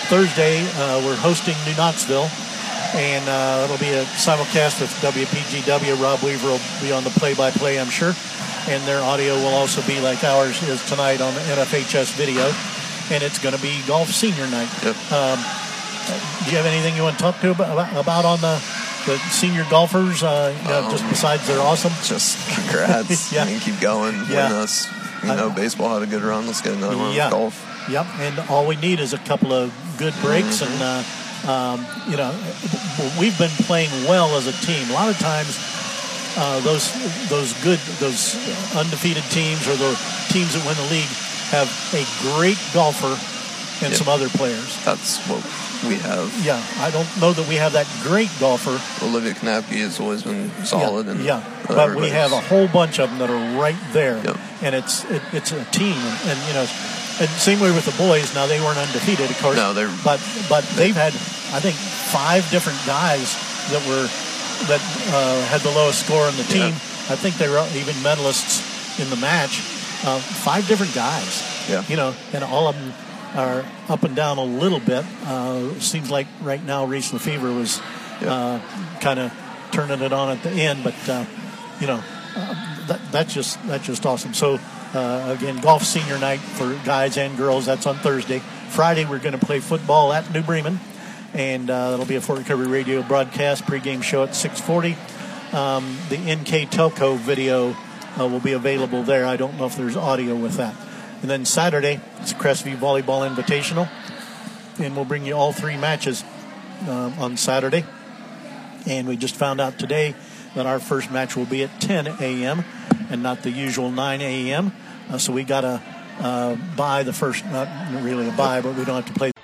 Thursday, uh, we're hosting New Knoxville, and uh, it'll be a simulcast with W P G W. Rob Weaver will be on the play-by-play, I'm sure, and their audio will also be like ours is tonight on the N F H S video, and it's going to be golf senior night. Yep. Um, do you have anything you want to talk to about, about on the, the senior golfers, uh, you know, um, just besides they're awesome? Just congrats. yeah. I mean, keep going. Yeah. Win us. You know, baseball had a good run. Let's get another one yeah. with golf. Yep, and all we need is a couple of good breaks, mm-hmm. and uh, um, you know, we've been playing well as a team. A lot of times, uh, those those good, those undefeated teams or the teams that win the league have a great golfer and yep. some other players. That's what we have. Yeah, I don't know that we have that great golfer. Olivia Knapke has always been solid. Yeah, and yeah. but we have a whole bunch of them that are right there, yep. and it's it, it's a team, and, and you know, and same way with the boys. Now they weren't undefeated, of course. No, they're but but they've had I think five different guys that were that uh, had the lowest score in the team. Yeah. I think they were even medalists in the match. Uh, five different guys. Yeah, you know, and all of them are up and down a little bit. Uh, seems like right now Reese Lefevre was yeah. uh, kind of turning it on at the end, but uh, you know uh, that, that's just that's just awesome. So uh, again, golf senior night for guys and girls. That's on Thursday. Friday we're going to play football at New Bremen, and uh, that'll be a Fort Recovery Radio broadcast. Pregame show at six forty. Um, the N K Telco video uh, will be available there. I don't know if there's audio with that. And then Saturday, it's Crestview Volleyball Invitational. And we'll bring you all three matches uh, on Saturday. And we just found out today that our first match will be at ten a.m. and not the usual nine a.m. Uh, so we got to uh, buy the first, not really a buy, but we don't have to play.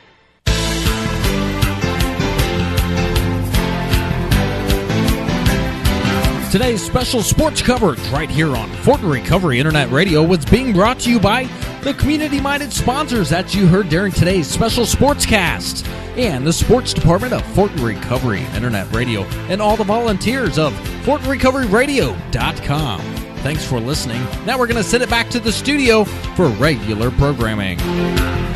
Today's special sports coverage right here on Fort Recovery Internet Radio was being brought to you by the community-minded sponsors that you heard during today's special sportscast and the sports department of Fort Recovery Internet Radio and all the volunteers of Fort Recovery Radio dot com. Thanks for listening. Now we're going to send it back to the studio for regular programming.